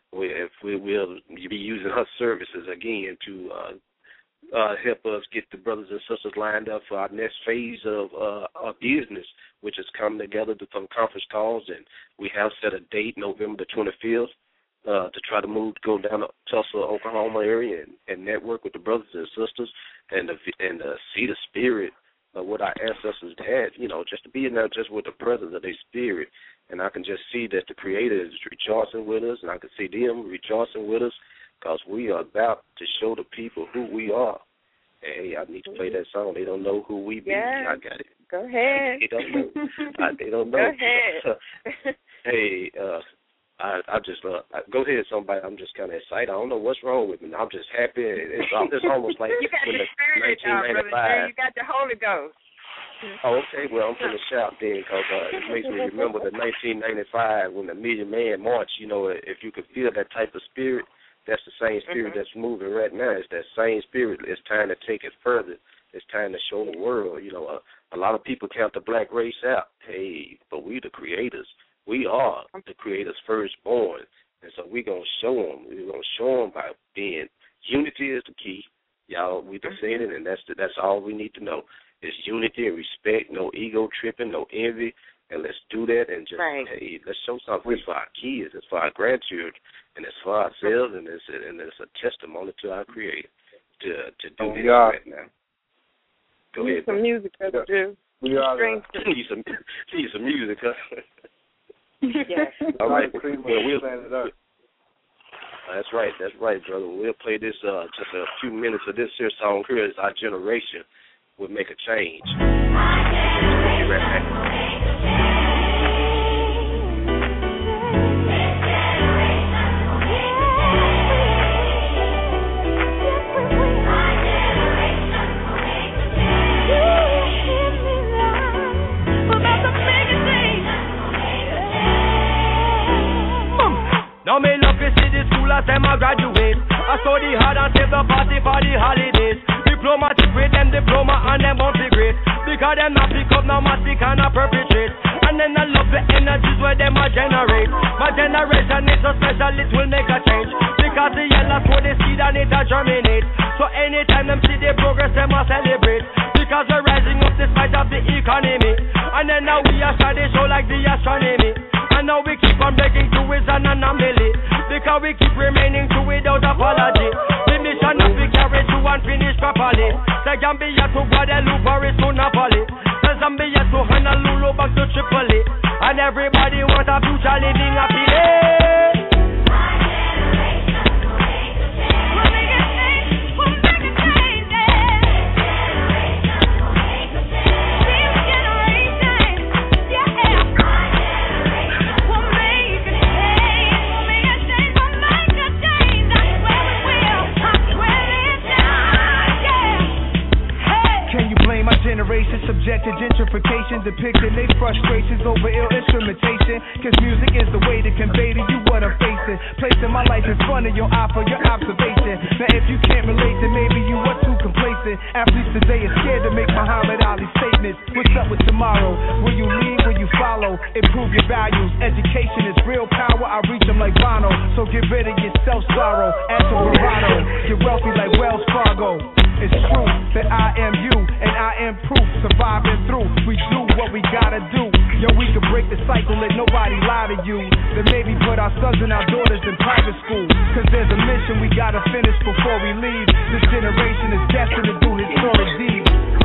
if we will be using her services again to help us get the brothers and sisters lined up for our next phase of our business, which is coming together to some conference calls, and we have set a date, November the 25th, to try to go down to Tulsa, Oklahoma area and network with the brothers and sisters and see the spirit of what our ancestors had, just to be in there just with the presence of their spirit. And I can just see that the Creator is rejoicing with us, and I can see them rejoicing with us, because we are about to show the people who we are. Hey, I need to play that song. They don't know who we be. Yeah. I got it. Go ahead. They don't know. They don't know. Go ahead. Hey, I just go ahead, somebody. I'm just kind of excited. I don't know what's wrong with me. I'm just happy. It's almost like you got when the spirit, 1995. you got the Holy Ghost. Oh, okay. Well, I'm going to shout then, because it makes me remember the 1995 when the Million Man March. If you could feel that type of spirit, that's the same spirit that's moving right now. It's that same spirit. It's time to take it further. It's time to show the world. A lot of people count the black race out. Hey, but we the creators. We are the Creator's firstborn, and so we're going to show them. We're going to show them by being unity is the key. Y'all, we've been saying it, and that's all we need to know. It's unity and respect, no ego tripping, no envy, and let's do that and just, hey, let's show something. It's for our kids, it's for our grandchildren, and it's for ourselves, and it's a testimony to our Creator to do this right now. Go ahead. Some music, Brother Drew. We are need some music, huh? Yes. All right. Well, that's right, brother. We'll play this just a few minutes of this here song here as our generation will make a change. We'll be right back. Now me love to see the school as them a graduate. I study hard and save the party for the holidays. Diplomatic with them diploma and them won't be great, because them not pick up no matic and a perpetrate. And then I love the energies where them a generate. My generation is so special it will make a change, because the yellow sow the seed and it a germinate. So anytime them see the progress them a celebrate, because we're rising up despite of the economy. And then now we are starting show like the astronomy. And now we keep on begging to is an anomaly, because we keep remaining true without apology. The mission that we carry through and finish properly. Say Gambia to Guadeloupe or it's to Napoli. Say Zambia to Honolulu back to Tripoli. And everybody wants a future living happily. Generation subject to gentrification, depicting their frustrations over ill instrumentation. Cause music is the way to convey to you what I'm facing. Placing my life in front of your eye for your observation. Now if you can't relate, then maybe you are too complacent. Athletes today are scared to make Muhammad Ali statements. What's up with tomorrow? Will you lead? Will you follow? Improve your values. Education is real power. I reach them like Bono. So get rid of your self-sorrow. Add some bravado. Get wealthy like Wells Fargo. It's true that I am you and I am proof. Surviving through, we do what we gotta do. Yo, we can break the cycle, let nobody lie to you. Then maybe put our sons and our daughters in private school. Cause there's a mission we gotta finish before we leave. This generation is destined to do historic deeds.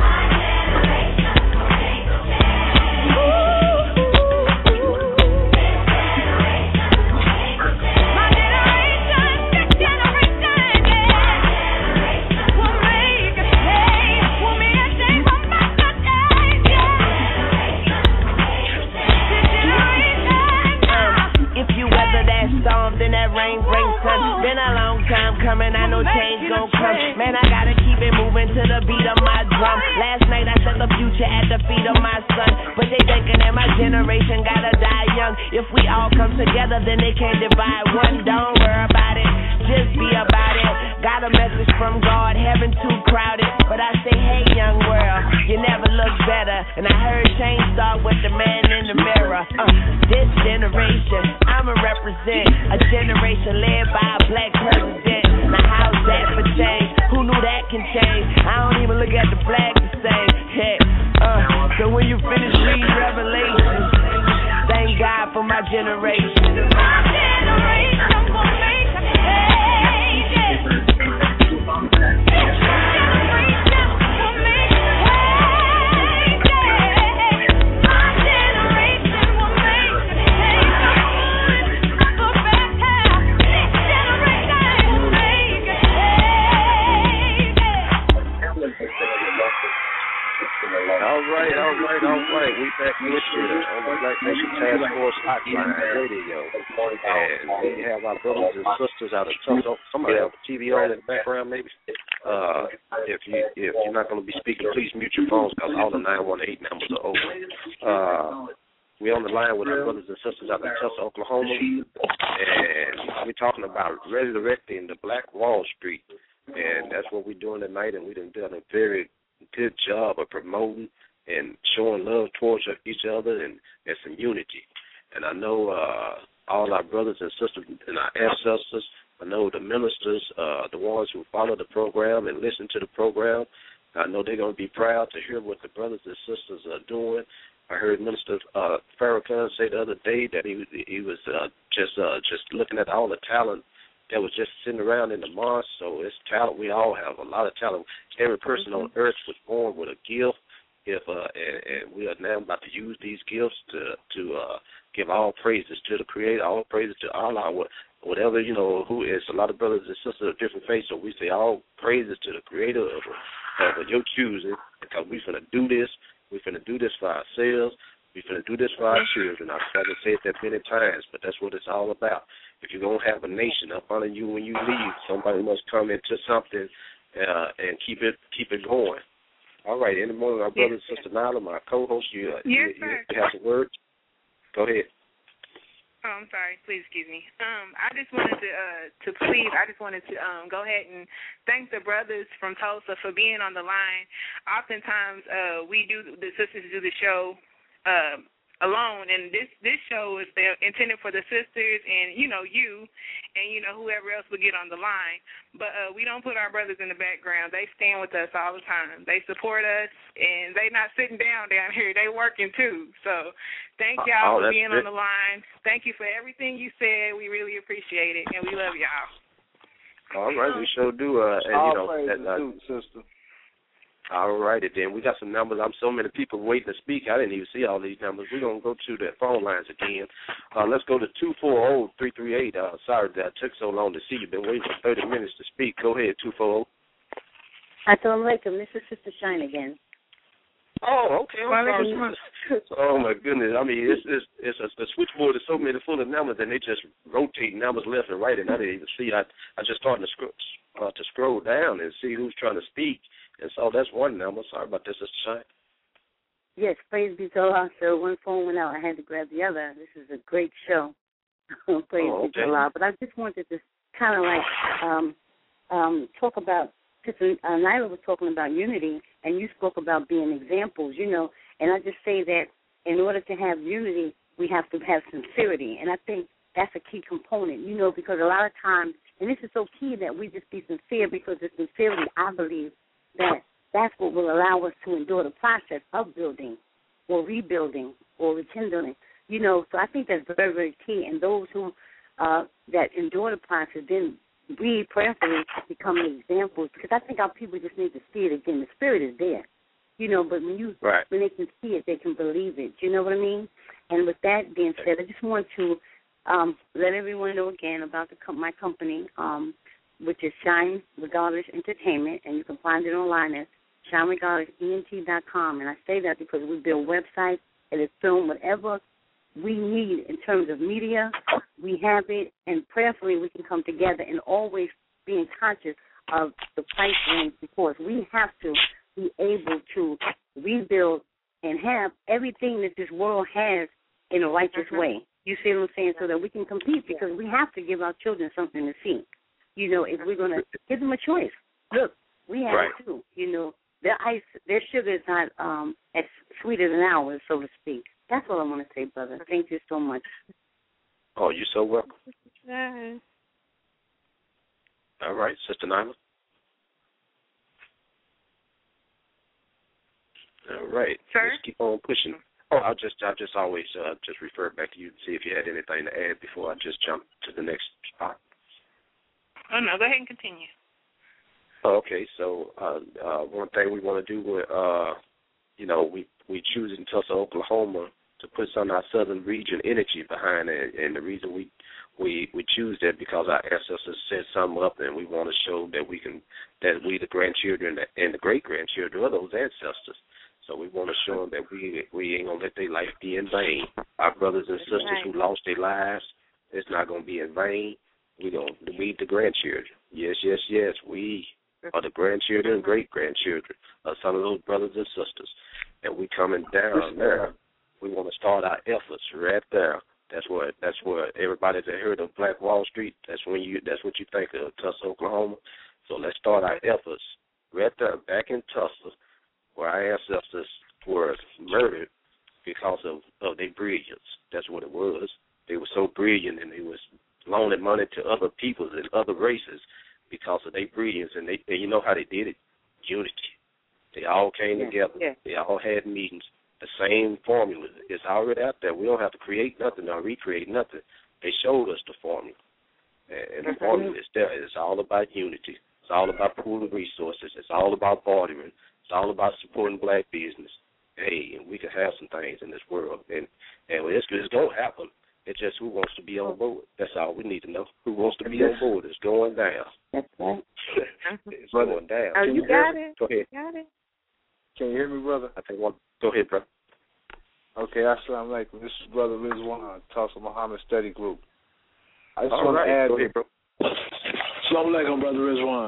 Then that rain brings sun. Been a long time coming, I know change gon' come. Man, I gotta keep it moving to the beat of my drum. Last night I set the future at the feet of my son, but they thinking that my generation gotta die young. If we all come together, then they can't divide one. Don't worry about it, just be about it. Got a message from God, heaven too crowded, but I say, hey young world, you never look better. And I heard change start with the man in the mirror. This generation, I'ma represent a generation led our generation. My generation will make a change. All right. We back with you on the Black Nation Task Force Hotline Radio, and we have our brothers and sisters out of Tulsa. Somebody have a TV on in the background, maybe. If you're not going to be speaking, please mute your phones because all the 918 numbers are open. We're on the line with our brothers and sisters out of Tulsa, Oklahoma, and we're talking about resurrecting the Black Wall Street, and that's what we're doing tonight. And we've done a very good job of promoting and showing love towards each other and some unity. And I know all our brothers and sisters and our ancestors, I know the ministers, the ones who follow the program and listen to the program, I know they're going to be proud to hear what the brothers and sisters are doing. I heard Minister Farrakhan say the other day that he was just looking at all the talent that was just sitting around in the mosque. So it's talent. We all have a lot of talent. Every person on earth was born with a gift. And we are now about to use these gifts to give all praises to the Creator, all praises to Allah, whatever, who is. A lot of brothers and sisters of different faiths, so we say all praises to the Creator of your choosing, because we're going to do this. We're going to do this for ourselves. We're going to do this for our children. I've tried to say it that many times, but that's what it's all about. If you're going to have a nation up under you when you leave, somebody must come into something and keep it going. All right, any more of our brother and sister Nyla, my co-host, you have some words? Go ahead. Oh, I'm sorry. Please excuse me. I just wanted to go ahead and thank the brothers from Tulsa for being on the line. Oftentimes, the sisters do the show alone, and this show is intended for the sisters and you and whoever else will get on the line. But we don't put our brothers in the background. They stand with us all the time. They support us, and they not sitting down here. They working too. So thank y'all for being on the line. Thank you for everything you said. We really appreciate it, and we love y'all. All right, we sure do. Sister. All righty, then. We got some numbers. So many people waiting to speak. I didn't even see all these numbers. We're going to go to the phone lines again. Let's go to 240-338. Sorry that I took so long to see you. Been waiting for 30 minutes to speak. Go ahead, 240. Assalamu alaikum. This is Sister Shine again. Oh, okay. Oh, my goodness. I mean, it's a switchboard is so many full of numbers, and they just rotate numbers left and right, and I didn't even see. I just started to scroll down and see who's trying to speak. And so that's one number. Sorry about this, Sister Shine. Yes, praise be to Allah. So one phone went out. I had to grab the other. This is a great show. Praise be to Allah. But I just wanted to kind of talk about, because Nyla was talking about unity, and you spoke about being examples, and I just say that in order to have unity, we have to have sincerity. And I think that's a key component, because a lot of times, and this is so key that we just be sincere, because the sincerity, I believe, that's what will allow us to endure the process of building or rebuilding or rekindling. So I think that's very, very key. And those who that endure the process, then we prayerfully become examples, because I think our people just need to see it again. The spirit is there, but when they can see it, they can believe it. You know what I mean? And with that being said, I just want to let everyone know again about my company, which is Shine Regardless Entertainment, and you can find it online at shineregardlessent.com. And I say that because we build websites and it's film, whatever we need in terms of media, we have it, and prayerfully we can come together and always being conscious of the price range before us. We have to be able to rebuild and have everything that this world has in a righteous way. You see what I'm saying? So that we can compete, because we have to give our children something to see. If we're going to give them a choice. Look, we have it too. Their sugar is not as sweet as ours, so to speak. That's all I want to say, brother. Thank you so much. Oh, you're so welcome. Yes. All right, Sister Nyla. All right. Sir? Let's keep on pushing. I'll just always just refer back to you to see if you had anything to add before I just jump to the next spot. Oh no, go ahead and continue. Okay, so one thing we want to do, we choose in Tulsa, Oklahoma, to put some of our southern region energy behind it, and the reason we choose that because our ancestors set something up, and we want to show that we the grandchildren and the great grandchildren of those ancestors. So we want to show them that we ain't gonna let their life be in vain. Our brothers and sisters who lost their lives, it's not gonna be in vain. We gonna lead the grandchildren. Yes, yes, yes. We are the grandchildren and great grandchildren of some of those brothers and sisters, and we coming down there. We want to start our efforts right there. That's where everybody that heard of Black Wall Street. That's what you think of, Tulsa, Oklahoma. So let's start our efforts right there, back in Tulsa, where our ancestors were murdered because of their brilliance. That's what it was. They were so brilliant, and they was loaning money to other peoples and other races because of their brilliance. And you know how they did it? Unity. They all came together. Yeah. They all had meetings. The same formula is already out there. We don't have to create nothing or recreate nothing. They showed us the formula. And the formula is there. It's all about unity. It's all about pooling resources. It's all about bartering. It's all about supporting black business. Hey, and we can have some things in this world. And it's going to happen. It's just who wants to be on board. That's all we need to know. Who wants to be on board? It's going down. That's right. It's going down. Oh, you got it. Go ahead. Got it. Can you hear me, brother? I think go ahead, brother. Okay, assalamu alaikum. This is Brother Rizwan, Tulsa Muhammad Study Group. I just want to add. Go ahead, bro. Assalamu alaikum, Brother Rizwan.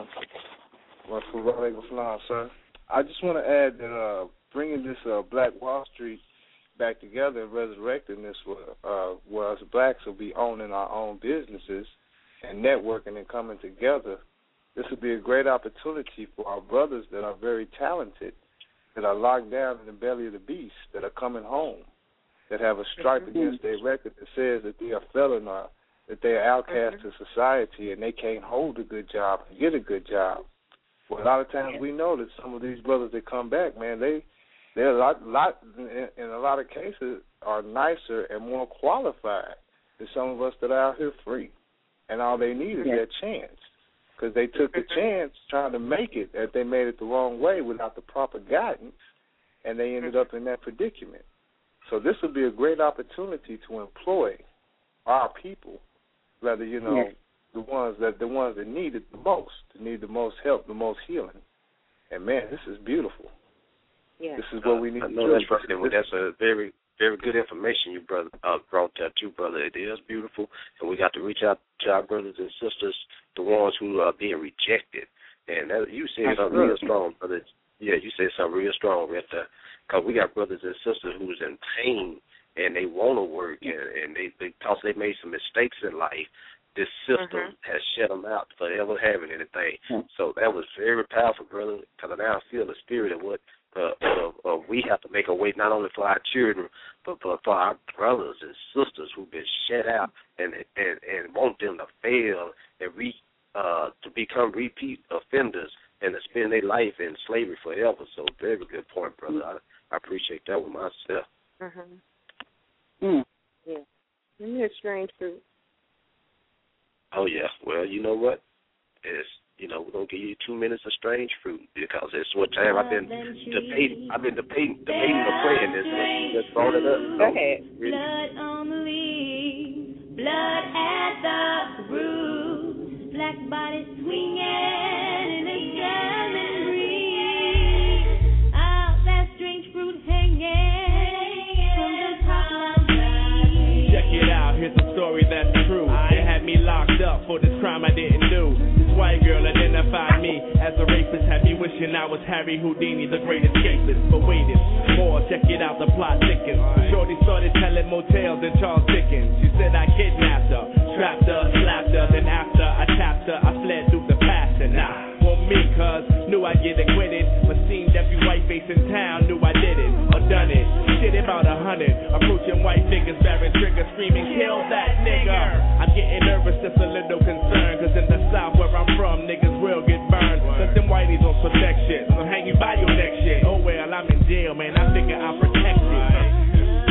Sir. I just want to add that bringing this Black Wall Street back together and resurrecting this, where us blacks will be owning our own businesses and networking and coming together. This would be a great opportunity for our brothers that are very talented, that are locked down in the belly of the beast, that are coming home, that have a stripe against their record that says that they are felon or that they are outcast to society and they can't hold a good job and get a good job. Well, a lot of times we know that some of these brothers that come back, man, they're a lot in a lot of cases are nicer and more qualified than some of us that are out here free. And all they need is that chance. Because they took the chance trying to make it, that they made it the wrong way without the proper guidance, and they ended up in that predicament. So this would be a great opportunity to employ our people, rather, the ones that need it the most, that need the most help, the most healing. And man, this is beautiful. Yeah. This is what we need to do. That's a very, very good information you brought that too, brother. It is beautiful, and we got to reach out to our brothers and sisters, the ones who are being rejected. And you said something real strong, brother. Yeah, you said something real strong right there, because we got brothers and sisters who's in pain, and they want to work, and because they made some mistakes in life, this system has shut them out for ever having anything. So that was very powerful, brother, because now I feel the spirit of what we have to make a way not only for our children, but for our brothers and sisters who've been shut out and want them to fail and to become repeat offenders and to spend their life in slavery forever. So very good point, brother. I appreciate that with myself. Yeah. Isn't it strange fruit? Oh, yeah. Well, you know what? We're going to give you 2 minutes of strange fruit because it's what time I've been debating or playing this. Just brought it up. Go ahead. Blood on the leaves, blood at the roots, black bodies swinging in the jamming breeze. Out that strange fruit hanging from the top of the tree. Check it out, here's a story that's true. They had me locked up for this crime I didn't do. White girl identified me as a rapist, had me wishing I was Harry Houdini, the great escapist. But wait more, check it out, the plot thickens. Shorty started telling motels and Charles Dickens. She said I kidnapped her, trapped her, slapped her. Then after I tapped her, I fled through the past. And I want me, cuz knew I'd get acquitted. But seen every white face in town, knew I did it or done it. Shit about 100, approaching white figures, bearing triggers, screaming, kill that nigga. I'm getting nervous, just a little concerned, cause in the South where I'm from, niggas will get burned. Cause them whiteys on protect shit, so hang you by your neck shit. Oh well, I'm in jail, man, I figure I'll protect it.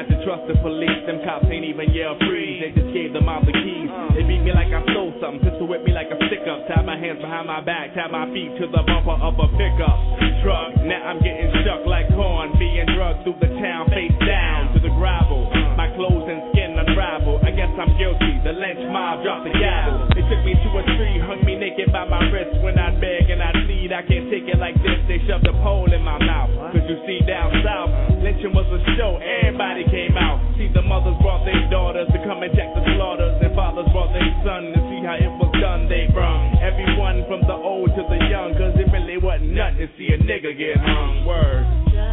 not to trust the police. Them cops ain't even yell freeze. They just gave them all the keys. They beat me like I stole something, pistol whip me like a stick-up. Tie my hands behind my back, tie my feet to the bumper of a pickup truck. Now I'm getting stuck like corn, being drugged through the town, face down to the gravel. My clothes and skin unravel. I guess I'm guilty. The lynch mob dropped the gavel. They took me to a tree, hung me naked by my wrist. When I'd beg and I'd plead, I can't take it like this. They shoved a pole in my mouth. Cause you see, down south, lynching was a show. Everybody came out. See, the mothers brought their daughters to come and check the slaughters, and fathers brought their sons to see how it was done. They brung everyone from the old to the young, cause it really wasn't nothing to see a nigga get hung. Word.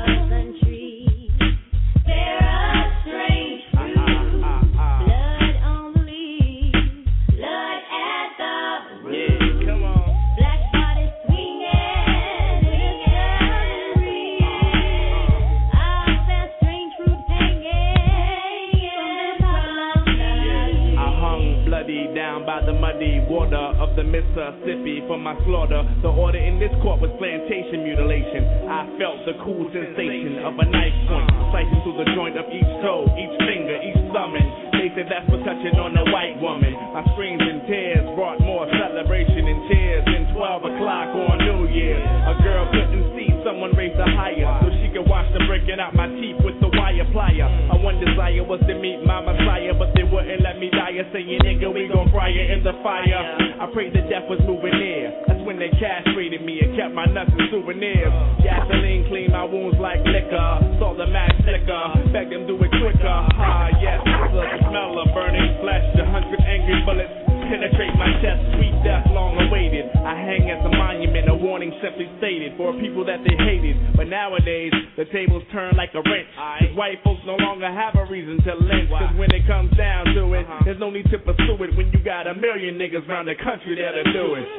Down by the muddy water of the Mississippi for my slaughter. The order in this court was plantation mutilation. I felt the cool sensation of a knife point slicing through the joint of each toe, each finger, each thumb. They said that's for touching on a white woman. My screams and tears brought more celebration and tears than 12 o'clock on New Year. A girl couldn't see, someone raised her higher so she could watch them breaking out my teeth with the wire plier. My one desire was to meet my Messiah, but they wouldn't let me die. Saying, nigga, we gon' fry you in the fire. I prayed the death was moving near. That's when they castrated me and kept my nuts and souvenirs. Gasoline cleaned my wounds like liquor. Saw the match flicker, begged them do it quicker. Ah, yes, the smell of burning flesh. 100 angry bullets penetrate my chest. Sweet death long awaited. I hang as a monument, a warning simply stated for people that they hated. But nowadays, the tables turn like a wrench. Cause white folks no longer have a reason to lynch. Cause when it comes down to it, there's no need to pursue it when you got a million niggas around the country that'll do it.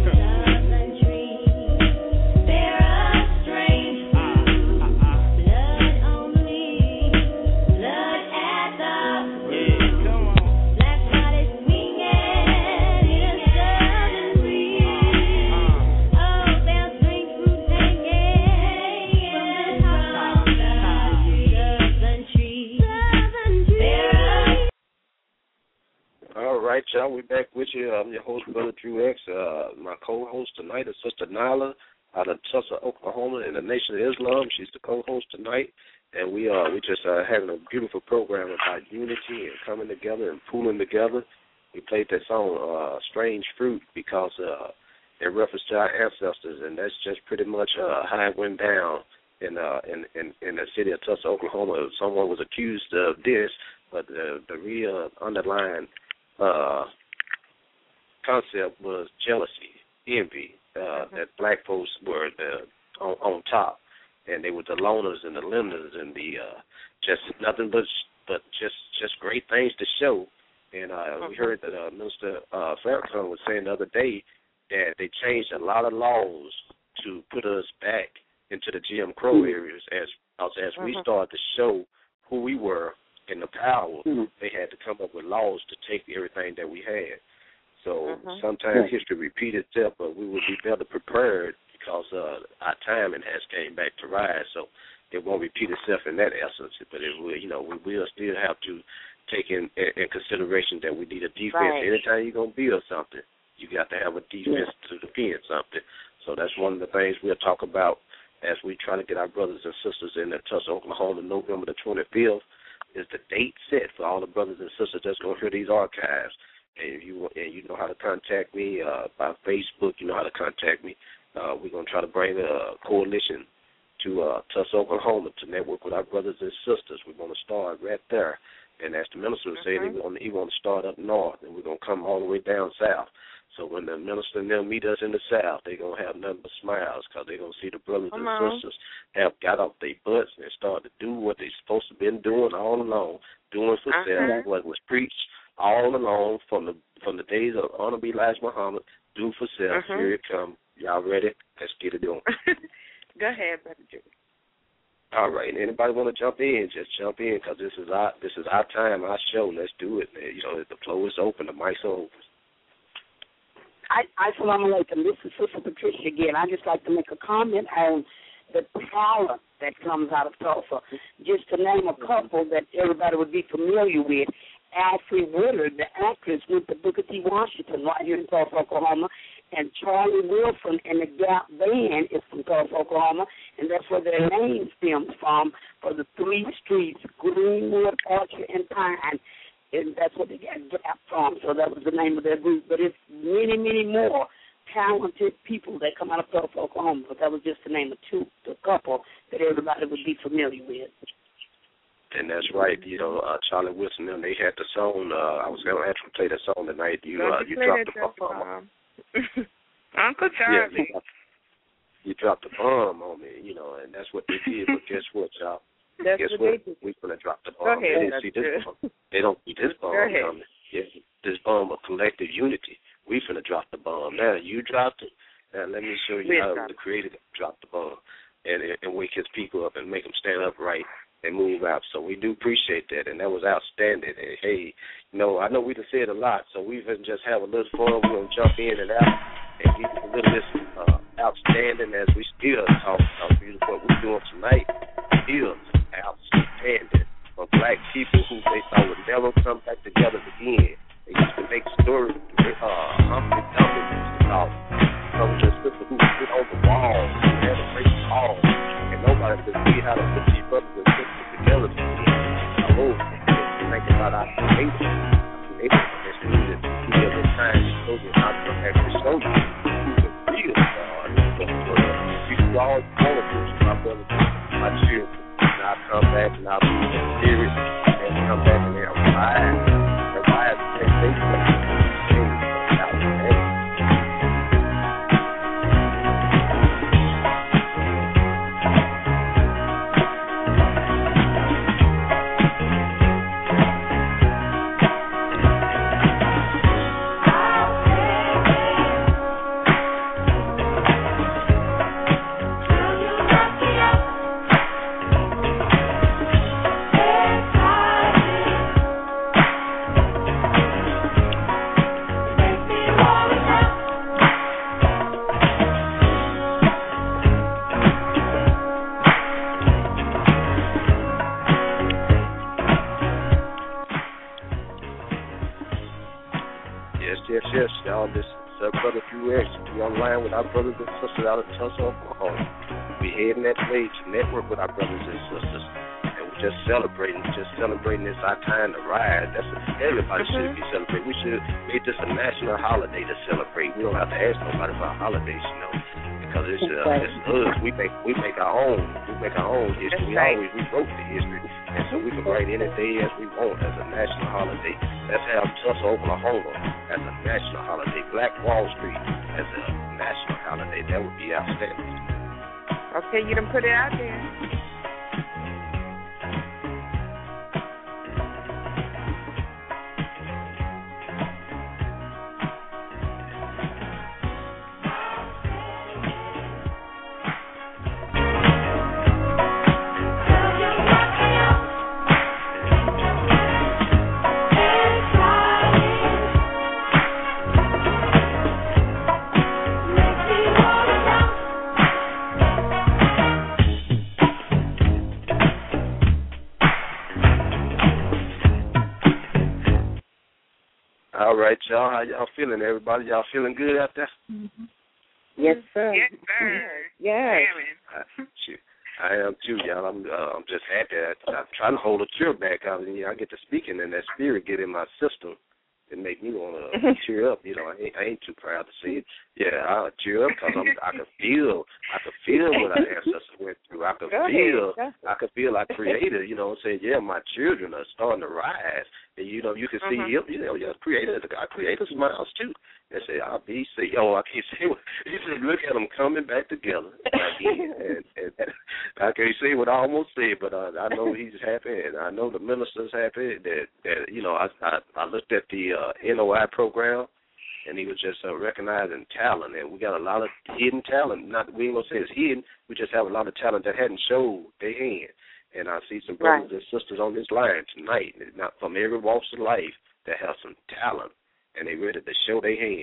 All right, y'all, we're back with you. I'm your host, Brother Drew X. My co-host tonight is Sister Nyla out of Tulsa, Oklahoma, in the Nation of Islam. She's the co-host tonight, and we just having a beautiful program about unity and coming together and pooling together. We played that song, Strange Fruit, because in reference to our ancestors, and that's just pretty much how it went down in the city of Tulsa, Oklahoma. Someone was accused of this, but the real underlying concept was jealousy, envy, that black folks were on top, and they were the loners and the lenders and the just nothing but just great things to show. And we heard that Minister Farrakhan was saying the other day that they changed a lot of laws to put us back into the Jim Crow areas as we started to show who we were and the power. They had to come up with laws to take everything that we had. So sometimes history repeats itself, but we would be better prepared because our timing has came back to rise. So it won't repeat itself in that essence, but it will. We will still have to take in consideration that we need a defense. Right. Anytime you're gonna build something, you got to have a defense to defend something. So that's one of the things we'll talk about as we try to get our brothers and sisters in Tulsa, Oklahoma, November the 25th. Is the date set for all the brothers and sisters that's going to hear these archives. And you know how to contact me by Facebook. You know how to contact me. We're going to try to bring a coalition to Tulsa, Oklahoma to network with our brothers and sisters. We're going to start right there. And as the minister was saying, he want to start up north, and we're going to come all the way down south. So when the minister and them meet us in the south, they're going to have nothing but smiles because they're going to see the brothers and sisters have got off their butts and started to do what they're supposed to have been doing all along, doing for self, what was preached all along from the days of Honorable Elijah Muhammad, do for self. Here it comes. Y'all ready? Let's get it on. Go ahead, Brother Drew. All right. Anybody want to jump in? Just jump in because this is our time, our show. Let's do it. The floor is open. The mic's open. Assalamu alaikum. This is Sister Patricia again. I'd just like to make a comment on the talent that comes out of Tulsa. Just to name a couple that everybody would be familiar with, Alfre Woodard, the actress, went to Booker T. Washington right here in Tulsa, Oklahoma, and Charlie Wilson and the Gap Band is from Tulsa, Oklahoma, and that's where their name stems from, for the three streets, Greenwood, Orchard, and Pine, and that's what they got Gap from, so that was the name of their group. But it's many, many more talented people that come out of Tulsa, Oklahoma, but that was just to name a couple that everybody would be familiar with. And that's right. Charlie Wilson and they had the song. I was going to actually play the song tonight. You dropped the bomb. Uncle Charlie. Yeah, you dropped the bomb on me, and that's what they did. But guess what, y'all? Guess what? We're going to drop the bomb. They didn't see this bomb. They don't see this bomb coming. Yeah, this bomb of collective unity. We finna drop the bomb. Now, you dropped it. Now, let me show you how the Creator dropped the bomb and wake his people up and make them stand up right and move out. So we do appreciate that, and that was outstanding. And, hey, I know we done said a lot, so we can just have a little fun. We're going to jump in and out and give you a little bit outstanding as we still talk about what we're doing tonight. Still outstanding for black people who they thought would never come back together again. They used to make stories. Humphrey Dumpty used to talk. Some of the sister who sit on the wall, who had a great call, and nobody could see how to put these brothers and sisters together again. Think about our creation. That's needed. We have been trying to show you how to actually show you who's the real God in the world. We all want to do my brothers, my children. And I'll come back and I'll be serious and come back and they'll rise. They'll rise and they Yes, y'all, this is Brother Drew X. We online with our brothers and sisters out of Tulsa, Oklahoma. We heading that way to network with our brothers and sisters. And we're just celebrating this our time to rise. That's what everybody should be celebrating. We should make this a national holiday to celebrate. We don't have to ask nobody for holidays, because it's us. We make our own. We make our own history. We wrote the history. And so we can write any day as we want as a national holiday. Let's have Tulsa, Oklahoma as a national holiday. Black Wall Street as a national holiday. That would be outstanding. Okay, you done put it out there. All right, y'all. How y'all feeling, everybody? Y'all feeling good out there? Mm-hmm. Yes, sir. Yes, sir. Yes. I am too, y'all. I'm just happy. I'm trying to hold a tear back. I get to speaking and that spirit get in my system and make me want to cheer up. I ain't too proud to say it. Yeah, I'll cheer up because I can feel what our ancestors went through. I can feel our Creator. Saying, yeah, my children are starting to rise. And you can see him. Your Creator, our Creator smiles too. And say, I'll be see. I can't say what. You just look at them coming back together again. and I can't say what I almost said, but I know he's happy, and I know the minister's happy. I looked at the NOI program, and he was just recognizing talent, and we got a lot of hidden talent. We ain't gonna say it's hidden. We just have a lot of talent that hadn't showed their hand. And I see some brothers and sisters on this line tonight, not from every walk of life, that have some talent, and they ready to show their hand.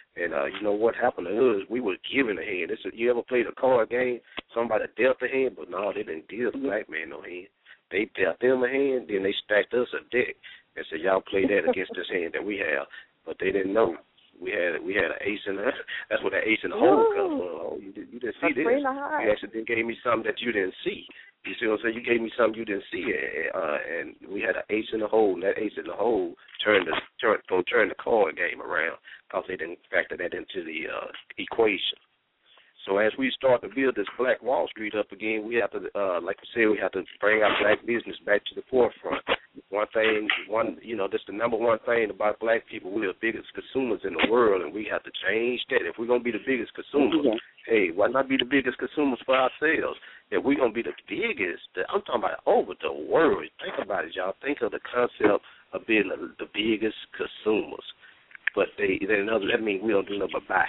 And you know what happened to us? We were given a hand. You ever played a card game? Somebody dealt a hand, but no, they didn't deal the black man no hand. They dealt them a hand, then they stacked us a deck and said, y'all play that against this hand that we have. But they didn't know. We had an ace in the, that's what the ace in the hole comes from. Oh, you didn't see this. You actually gave me something that you didn't see. You see what I'm saying? You gave me something you didn't see, and we had an ace in the hole, and that ace in the hole turned the card game around because they didn't factor that into the equation. So as we start to build this Black Wall Street up again, we have to, like we said, we have to bring our black business back to the forefront. That's the number one thing about black people. We're the biggest consumers in the world, and we have to change that. If we're going to be the biggest consumers, hey, why not be the biggest consumers for ourselves? If we're going to be the biggest, I'm talking about over the world. Think about it, y'all. Think of the concept of being the biggest consumers. But that means we don't do nothing but buy.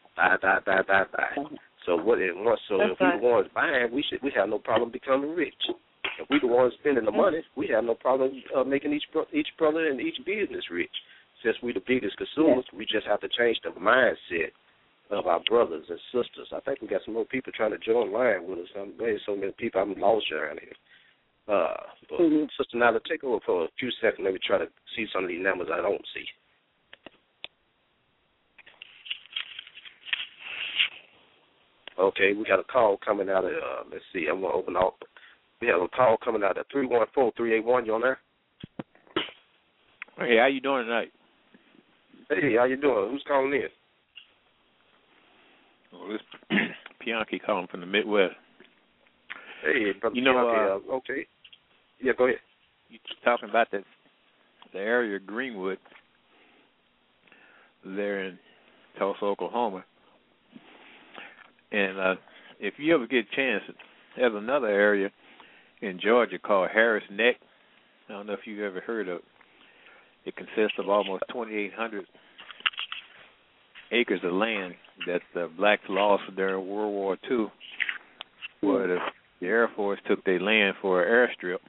So if we the ones buying, we have no problem becoming rich. If we the ones spending the money, we have no problem making each brother and each business rich. Since we the biggest consumers, we just have to change the mindset of our brothers and sisters. I think we got some more people trying to join line with us. There's so many people I'm lost around here. Sister Nyla, take over for a few seconds. Let me try to see some of these numbers I don't see. Okay, we got a call coming out of, let's see, I'm going to open up. We have a call coming out of 314-381. You on there? Hey, how you doing tonight? Hey, how you doing? Who's calling in? Well, this Pianki calling from the Midwest. Hey, brother Pianki, okay. Yeah, go ahead. You talking about the area of Greenwood there in Tulsa, Oklahoma. And if you ever get a chance, there's another area in Georgia called Harris Neck. I don't know if you've ever heard of it. It consists of almost 2,800 acres of land that the blacks lost during World War II, where the Air Force took their land for an airstrip.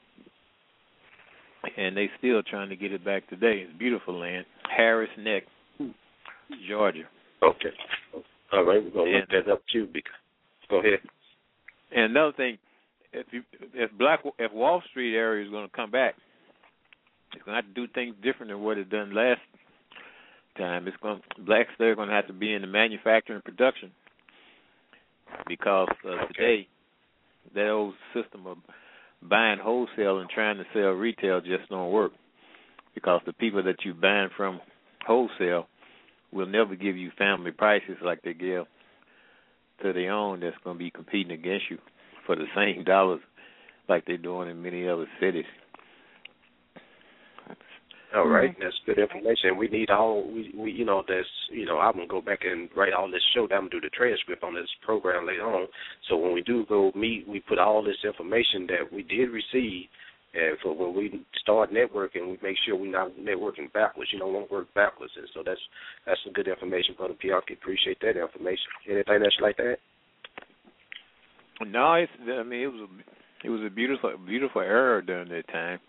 And they still trying to get it back today. It's beautiful land. Harris Neck, Georgia. Okay. All right, we're going to look that up too. Go ahead. And another thing, if Wall Street area is going to come back, it's going to have to do things different than what it done last time. Blacks there are going to have to be in the manufacturing and production because today that old system of buying wholesale and trying to sell retail just don't work because the people that you buying from wholesale will never give you family prices like they give to their own that's going to be competing against you for the same dollars like they're doing in many other cities. All right, that's good information. We need I'm going to go back and write all this show down and do the transcript on this program later on. So when we do go meet, we put all this information that we did receive. And for when we start networking, we make sure we're not networking backwards. You don't want to work backwards. And so that's some good information, Brother Pianki. Appreciate that information. Anything else like that? No, it was a beautiful era during that time.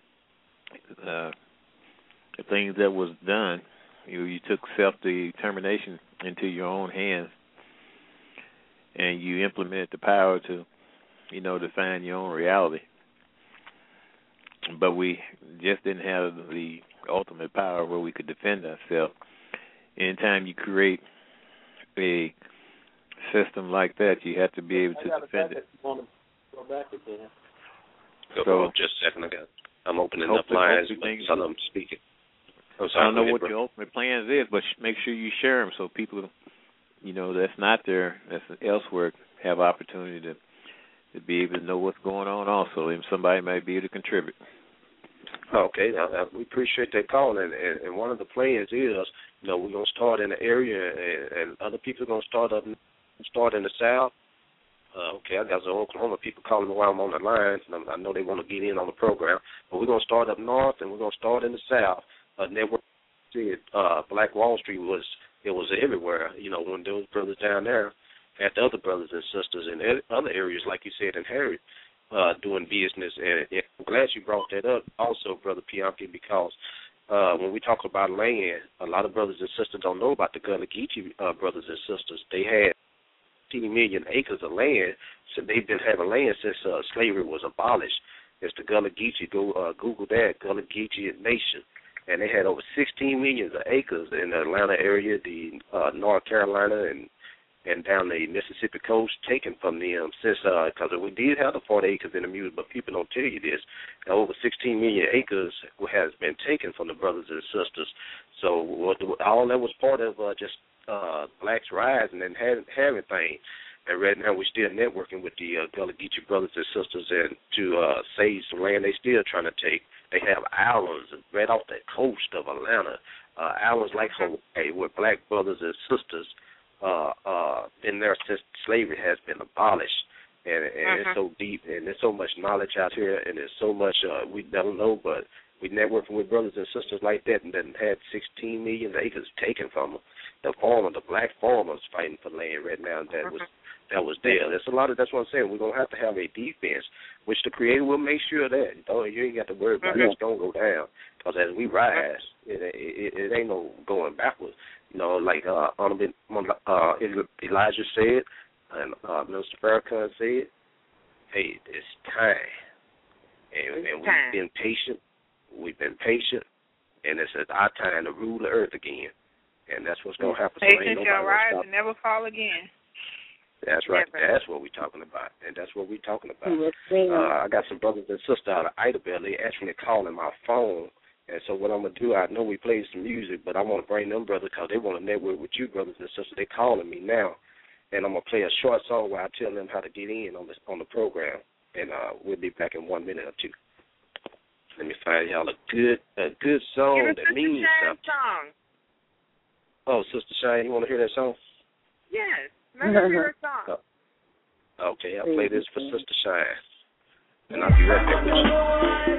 The things that was done, you took self-determination into your own hands, and you implemented the power to, define your own reality. But we just didn't have the ultimate power where we could defend ourselves. Anytime you create a system like that, you have to be able to defend it. Go just a second ago. I'm opening up lines, but I'm speaking. I don't know what your ultimate plans is, but make sure you share them so people, that's not there, that's elsewhere, have opportunity to be able to know what's going on also, and somebody might be able to contribute. Okay, we appreciate that call, and one of the plans is, we're going to start in the area, and other people are going to start in the South. Okay, I got some Oklahoma people calling me while I'm on the line. I know they want to get in on the program, but we're going to start up north, and we're going to start in the South. Network, Black Wall Street was everywhere. When those brothers down there had the other brothers and sisters in other areas, like you said, in Harriet, doing business. And I'm glad you brought that up also, Brother Pianki, because when we talk about land, a lot of brothers and sisters don't know about the Gullah Geechee brothers and sisters. They had 15 million acres of land, so they've been having land since slavery was abolished. It's the Gullah Geechee. Go Google that, Gullah Geechee Nation. And they had over 16 million acres in the Atlanta area, the North Carolina, and down the Mississippi coast, taken from them since, because we did have the 40 acres in the music, but people don't tell you this. Over 16 million acres has been taken from the brothers and sisters. So all that was part of just blacks rising and having things. And right now we're still networking with the Gullah Geechee brothers and sisters, and to save some land they still trying to take. They have islands right off the coast of Atlanta, islands like Hawaii, where black brothers and sisters been there since slavery has been abolished. And it's so deep, and there's so much knowledge out here, and there's so much we don't know, but we networking with brothers and sisters like that, and then had 16 million acres taken from them. The black farmers fighting for land right now that was there. There's a lot of, that's what I'm saying. We're gonna have to have a defense, which the Creator will make sure that you ain't got to worry about it's gonna go down. Because as we rise, it ain't no going backwards. You know, like Elijah said, and Minister Farrakhan said, hey, it's time. And we've been patient. We've been patient, and it's our time to rule the earth again. And that's what's going to happen. Patience shall rise and never fall again. That's right. Never. That's what we're talking about. And that's what we're talking about. I got some brothers and sisters out of Idabel. They actually calling my phone. And so what I'm going to do, I know we played some music, but I want to bring them brothers because they want to network with you brothers and sisters. They're calling me now. And I'm going to play a short song where I tell them how to get in on the program. And we'll be back in 1 minute or two. Let me find y'all a good song that means something. Song. Oh, Sister Shine, you want to hear that song? Yes. Let me hear a song. Okay, I'll play this for Sister Shine. And I'll be right back with you.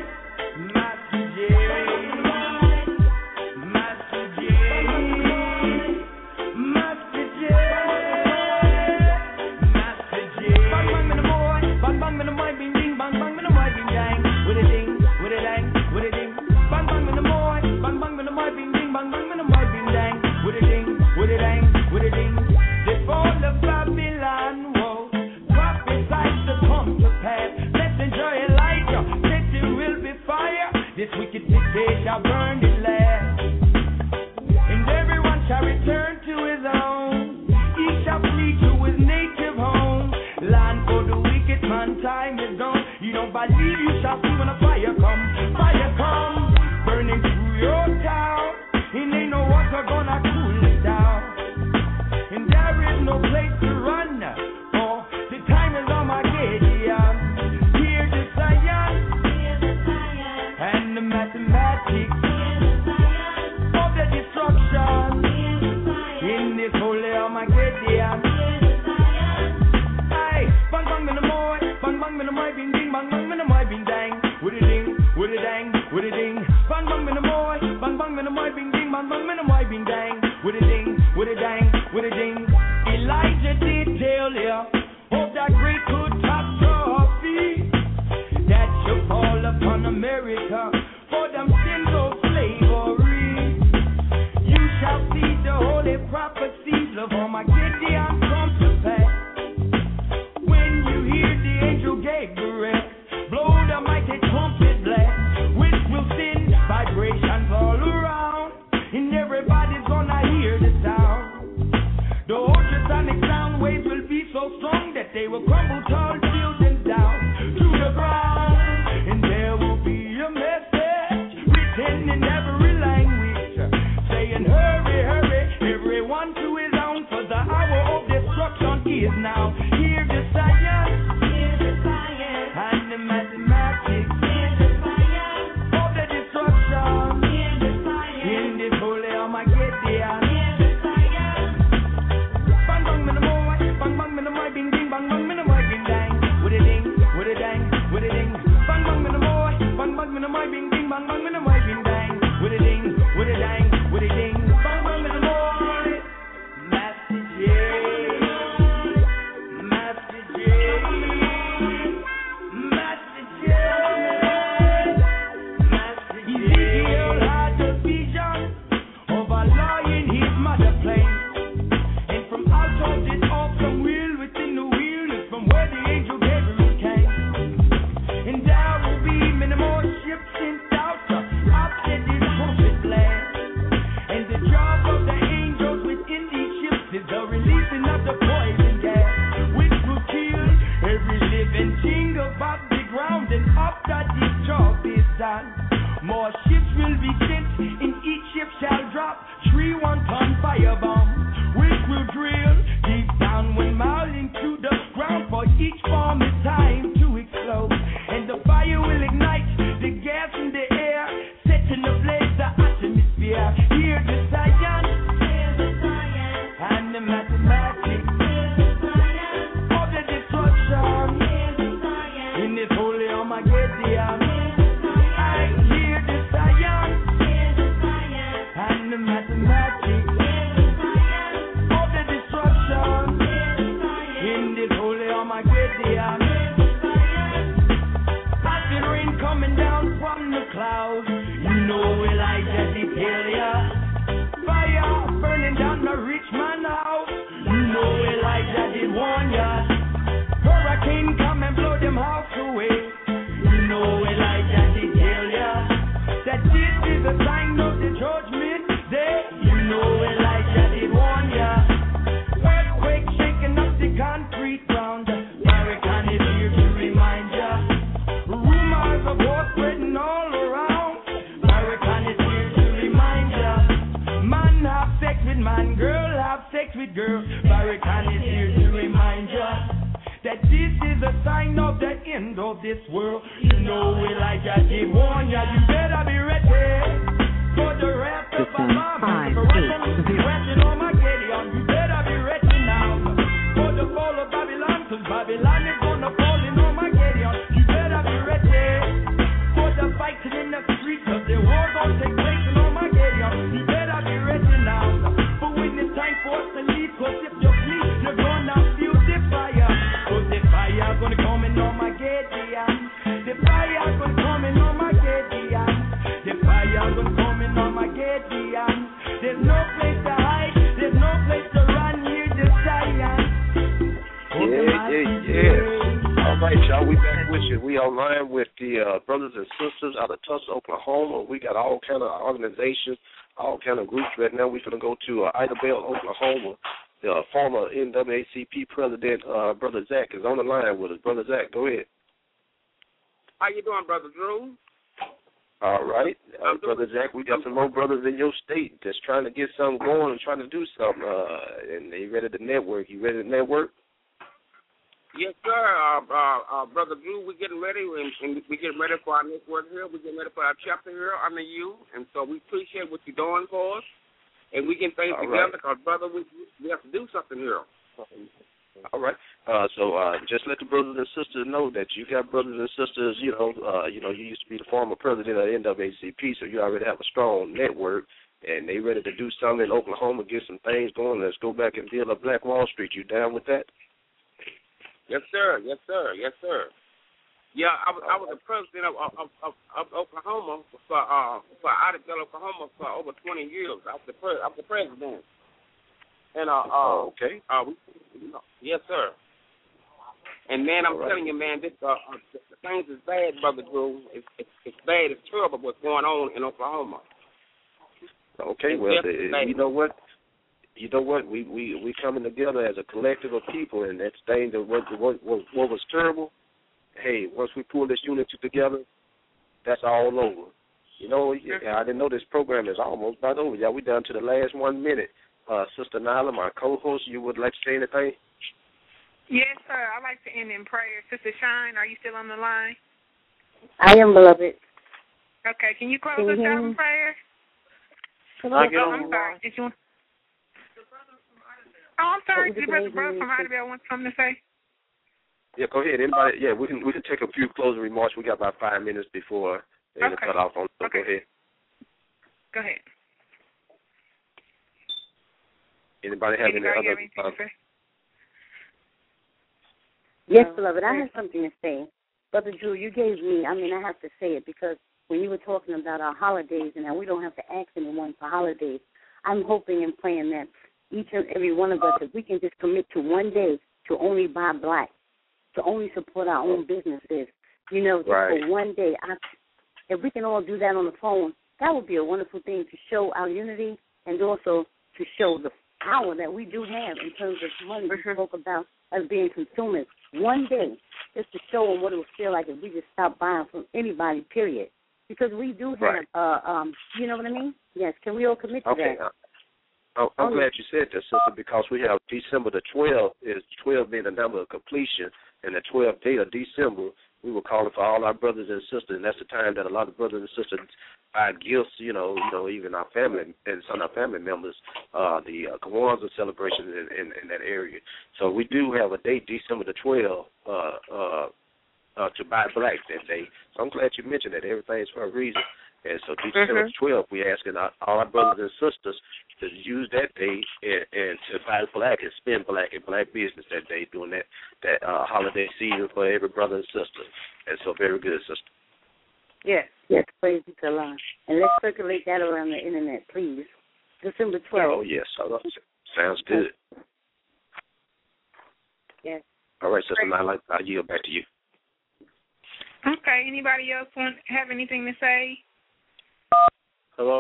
This wicked day shall burn the land, and everyone shall return to his own. He shall flee to his native home. Land for the wicked man, time is gone. You don't believe you shall see when a fire come, burning through your town. And ain't no water gonna cool it down. And there is no place to run, for the time is Armageddon. Hear the science and the mathematics of the destruction in this holy Armageddon. Hey, bang bang in the morning, bang bang in the morning, bing ding, bang bang in the morning, bing dang, with a ding, with a dang, with a ding, bang bang in the morning, bang bang in the morning, bing ding, bang bang in the morning, bing dang, with a ding, with a dang, with a ding. Elijah did tell you of that great catastrophe that shall fall upon America for them sins of slavery. You shall see the holy prophecies of Armageddon come to pass. When you hear the angel Gabriel blow the mighty trumpet blast, which will send vibrations all around, and everybody's gonna hear the sound. The ultrasonic sound waves will be so strong that they will crumble tall buildings down to the ground, and there will be a mess. Zion. More ships will be sent, in each ship shall drop 3 1-ton firebombs, which will drill deep down when moulding to the ground. For each bomb is time to explode, and the fire will ignite the gas in the air, setting ablaze the atmosphere. Hear the science, and the mathematics of the destruction in this holy Armageddon. I hear the science and the mathematics of the destruction in this holy Armageddon. Acid rain coming down from the clouds, you know Elijah did tell ya. Fire burning down the rich man house, you know Elijah did warn ya. Hurricane come and blow them house away, you know Elijah did tell ya. That this is a sign of the judgment day, you know Elijah did warn ya. Earthquake shaking up the concrete ground, Farrakhan is here to remind ya. Rumors of war spreading all around, Farrakhan is here to remind ya. Man have sex with man, girl have sex with girl, Farrakhan is here to remind ya. That this is a sign of the end of this world, you know Elijah did warn ya. You better be ready for the wrath of Allah. For wrathing Armageddon, you better be ready now for the fall of Babylon, cause Babylon is gonna fall in Armageddon. You better be ready for the fighting in the streets, cause the war gonna take place in Armageddon. You better be ready now for when it's time for us to leave, cause if you flee, you're gonna feel the fire. Cause the fire gonna come in Armageddon. The fire gonna come in Armageddon. The fire gonna come in Armageddon. There's no place to hide, there's no place to run here, the science. Yeah. All right, y'all, we back with you. We online with the brothers and sisters out of Tulsa, Oklahoma. We got all kind of organizations, all kind of groups right now. We're going to go to Idabel, Oklahoma. The former NAACP president, Brother Zach, is on the line with us. Brother Zach, go ahead. How you doing, Brother Drew? All right. Brother Zach, we got some more brothers in your state that's trying to get something going and trying to do something, and they ready to network. You ready to network? Yes, sir. Brother Drew, we're getting ready, and we're getting ready for our network here. We're getting ready for our chapter here under you, and so we appreciate what you're doing for us. And we can things together because, brother, we have to do something here. All right. So just let the brothers and sisters know that you got brothers and sisters. You used to be the former president of the NAACP, so you already have a strong network, and they ready to do something in Oklahoma, get some things going. Let's go back and build up Black Wall Street. You down with that? Yes, sir. Yes, sir. Yes, sir. Yeah, I was the president of Oklahoma for Idabel, Oklahoma for over 20 years. I was the president. And okay. Yes, sir. And man, I'm telling you, man, this the things is bad, Brother Drew. It's bad. It's terrible what's going on in Oklahoma. Okay, well, you know what? We coming together as a collective of people, and that thing that what was terrible. Hey, once we pull this unity together, that's all over. You know, I didn't know this program is almost about over. Y'all, we down to the last 1 minute. Sister Nyla, my co-host, you would like to say anything? Yes, sir. I'd like to end in prayer. Sister Shine, are you still on the line? I am, beloved. Okay, can you close us out in prayer? I'm sorry. Did you? I'm sorry. Did the brother from Idabel want something to say? Yeah, go ahead. Anybody? Yeah, we can take a few closing remarks. We got about 5 minutes before they cut off on. So go ahead. Go ahead. Anybody have any other? Yes, beloved. I have something to say. Brother Drew, you gave me. I have to say it because when you were talking about our holidays and how we don't have to ask anyone for holidays, I'm hoping and praying that each and every one of us, if we can just commit to one day to only buy black, to only support our own businesses, just for one day. If we can all do that on the phone, that would be a wonderful thing to show our unity and also to show the power that we do have in terms of money. We spoke about us being consumers. One day, just to show them what it would feel like if we just stopped buying from anybody, period. Because we do have, you know what I mean? Yes, can we all commit to that? I'm glad you said that, sister, because we have December the 12th, is 12 being the number of completion, and the 12th day of December, we were calling for all our brothers and sisters, and that's the time that a lot of brothers and sisters buy gifts, even our family and some of our family members, the Kwanzaa celebration in that area. So we do have a date, December the 12th, to buy black that day. So I'm glad you mentioned that. Everything's for a reason. And so December 12th, we're asking all our brothers and sisters to use that day and to buy black and spend black in black business that day during that holiday season for every brother and sister. And so very good, sister. Yes, praise be to Allah. And let's circulate that around the internet, please. December 12th. Oh, yes. Sounds good. Yes. All right, Sister Nyla, I'll yield back to you. Okay. Anybody else have anything to say? Hello?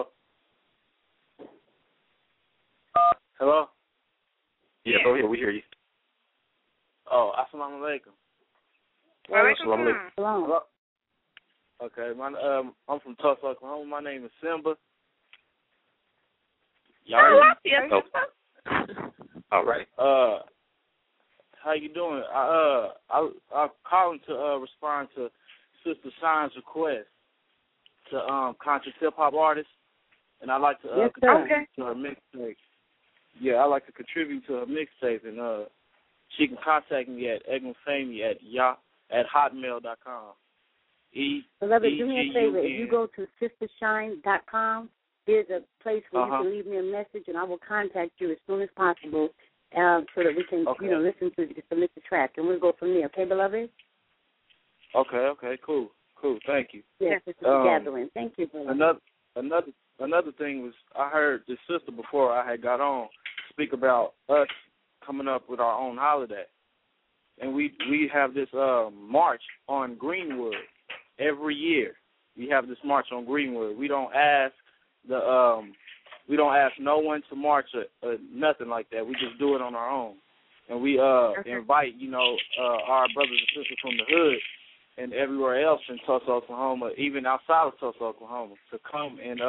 Hello? Yeah, go ahead. We hear you. Oh, assalamu alaikum. Assalamu alaikum. Hello? Okay, I'm from Tulsa, Oklahoma. My name is Simba. Y'all All right. How you doing? I'm calling to respond to Sister Shine's request to conscious hip hop artist, and I'd like to contribute to her mixtape. Yeah, I'd like to contribute to her mixtape, and she can contact me at egmanfamy@hotmail.com. Beloved, do me a favor. If you go to sistershine.com, there's a place where you can leave me a message, and I will contact you as soon as possible so that we can, listen to it, submit the track, and we'll go from there. Okay, beloved? Okay, cool. Thank you. Yes, this is a gathering. Thank you, beloved. Another thing was I heard this sister before I had got on speak about us coming up with our own holiday, and we have this march on Greenwood every year. We have this march on Greenwood. We don't ask no one to march or nothing like that. We just do it on our own, and we invite our brothers and sisters from the hood and everywhere else in Tulsa, Oklahoma, even outside of Tulsa, Oklahoma, to come and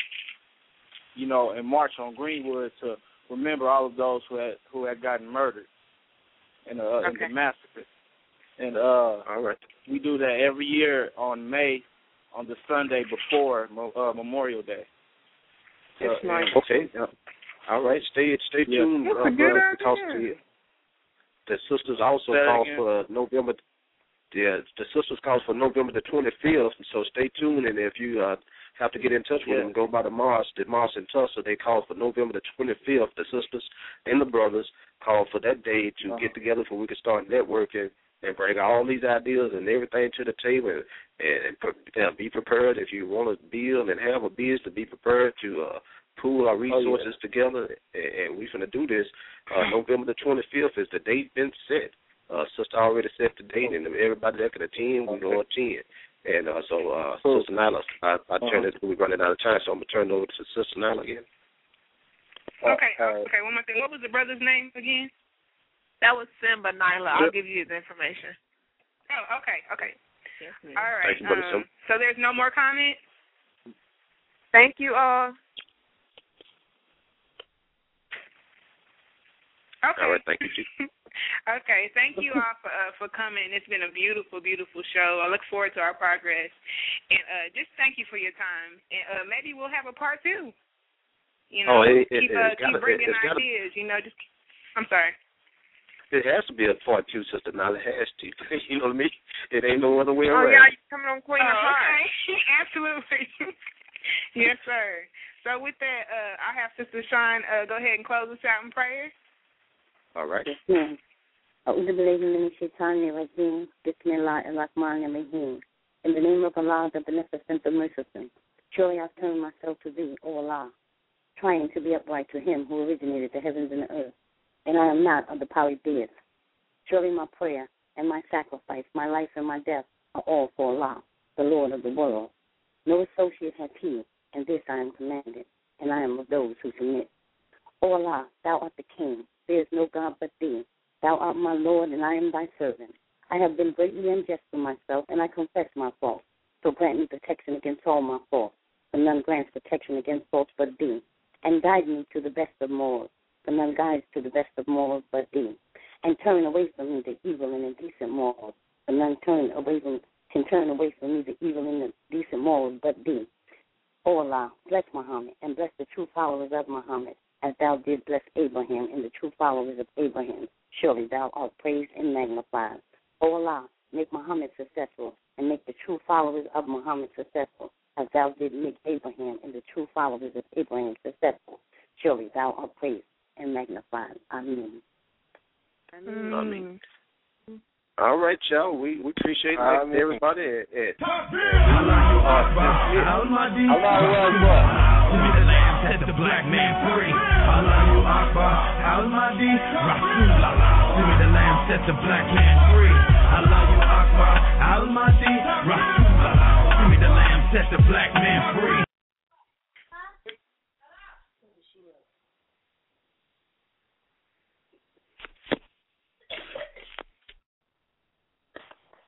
and march on Greenwood to remember all of those who had gotten murdered in the massacre. And all right, we do that every year on the Sunday before Memorial Day. Okay. All right. Stay tuned, because the sisters also call for November. Yeah, the sisters call for November the 25th. So stay tuned, and if you have to get in touch with them, go by the Mars in Tulsa. They call for November the 25th. The sisters and the brothers call for that day to get together so we can start networking and bring all these ideas and everything to the table, and be prepared if you want to build and have a business, to be prepared to pool our resources together, and we're going to do this. November the 25th is the date been set. Sister already set the date, and everybody that can attend, we're going to attend. And Sister Nyla, I turn it, we're running out of time, so I'm going to turn it over to Sister Nyla again. Okay, one more thing. What was the brother's name again? That was Simba Nyla. I'll give you his information. Oh, okay. Yes, all right. Thank you, Brother Simba. So there's no more comments? Thank you all. Okay. All right, thank you. Okay, thank you all for coming. It's been a beautiful, beautiful show. I look forward to our progress. And just thank you for your time. And maybe we'll have a part 2. Keep bringing ideas. I'm sorry. It has to be a part 2, Sister Nyla. It has to. You know what I mean? It ain't no other way around. Oh, yeah, you're coming on Queen of Hearts. Okay. Absolutely. Yes, sir. So with that, I have Sister Shine go ahead and close us out in prayer. All right. Yes, ma'am. Bismillahirrahmanirrahim. In the name of Allah, the Beneficent, the Merciful, surely I've turned myself to Thee, O Allah, trying to be upright to Him who originated the heavens and the earth, and I am not of the polytheists. Surely my prayer and my sacrifice, my life and my death are all for Allah, the Lord of the world. No associate hath He, and this I am commanded, and I am of those who submit. O Allah, Thou art the King. There is no God but Thee. Thou art my Lord, and I am Thy servant. I have been greatly unjust to myself, and I confess my fault. So grant me protection against all my faults, for none grants protection against faults but thee. And guide me to the best of morals, for none guides to the best of morals but thee. And turn away from me the evil and indecent morals, for none can turn away from me the evil and indecent morals but thee. O Allah, bless Muhammad, and bless the true followers of Muhammad, as thou did bless Abraham and the true followers of Abraham. Surely thou art praised and magnified. O Allah, make Muhammad successful, and make the true followers of Muhammad successful, as thou did make Abraham and the true followers of Abraham successful. Surely thou art praised and magnified. Amen. Amen. All right, y'all. We appreciate everybody. Set the black man free. Allahu Akbar, Al-Mahdi, Rasulullah. Give me the lamb, set the black man free. Allahu Akbar, Al-Mahdi, Rasulullah. Give me the lamb, set the black man free.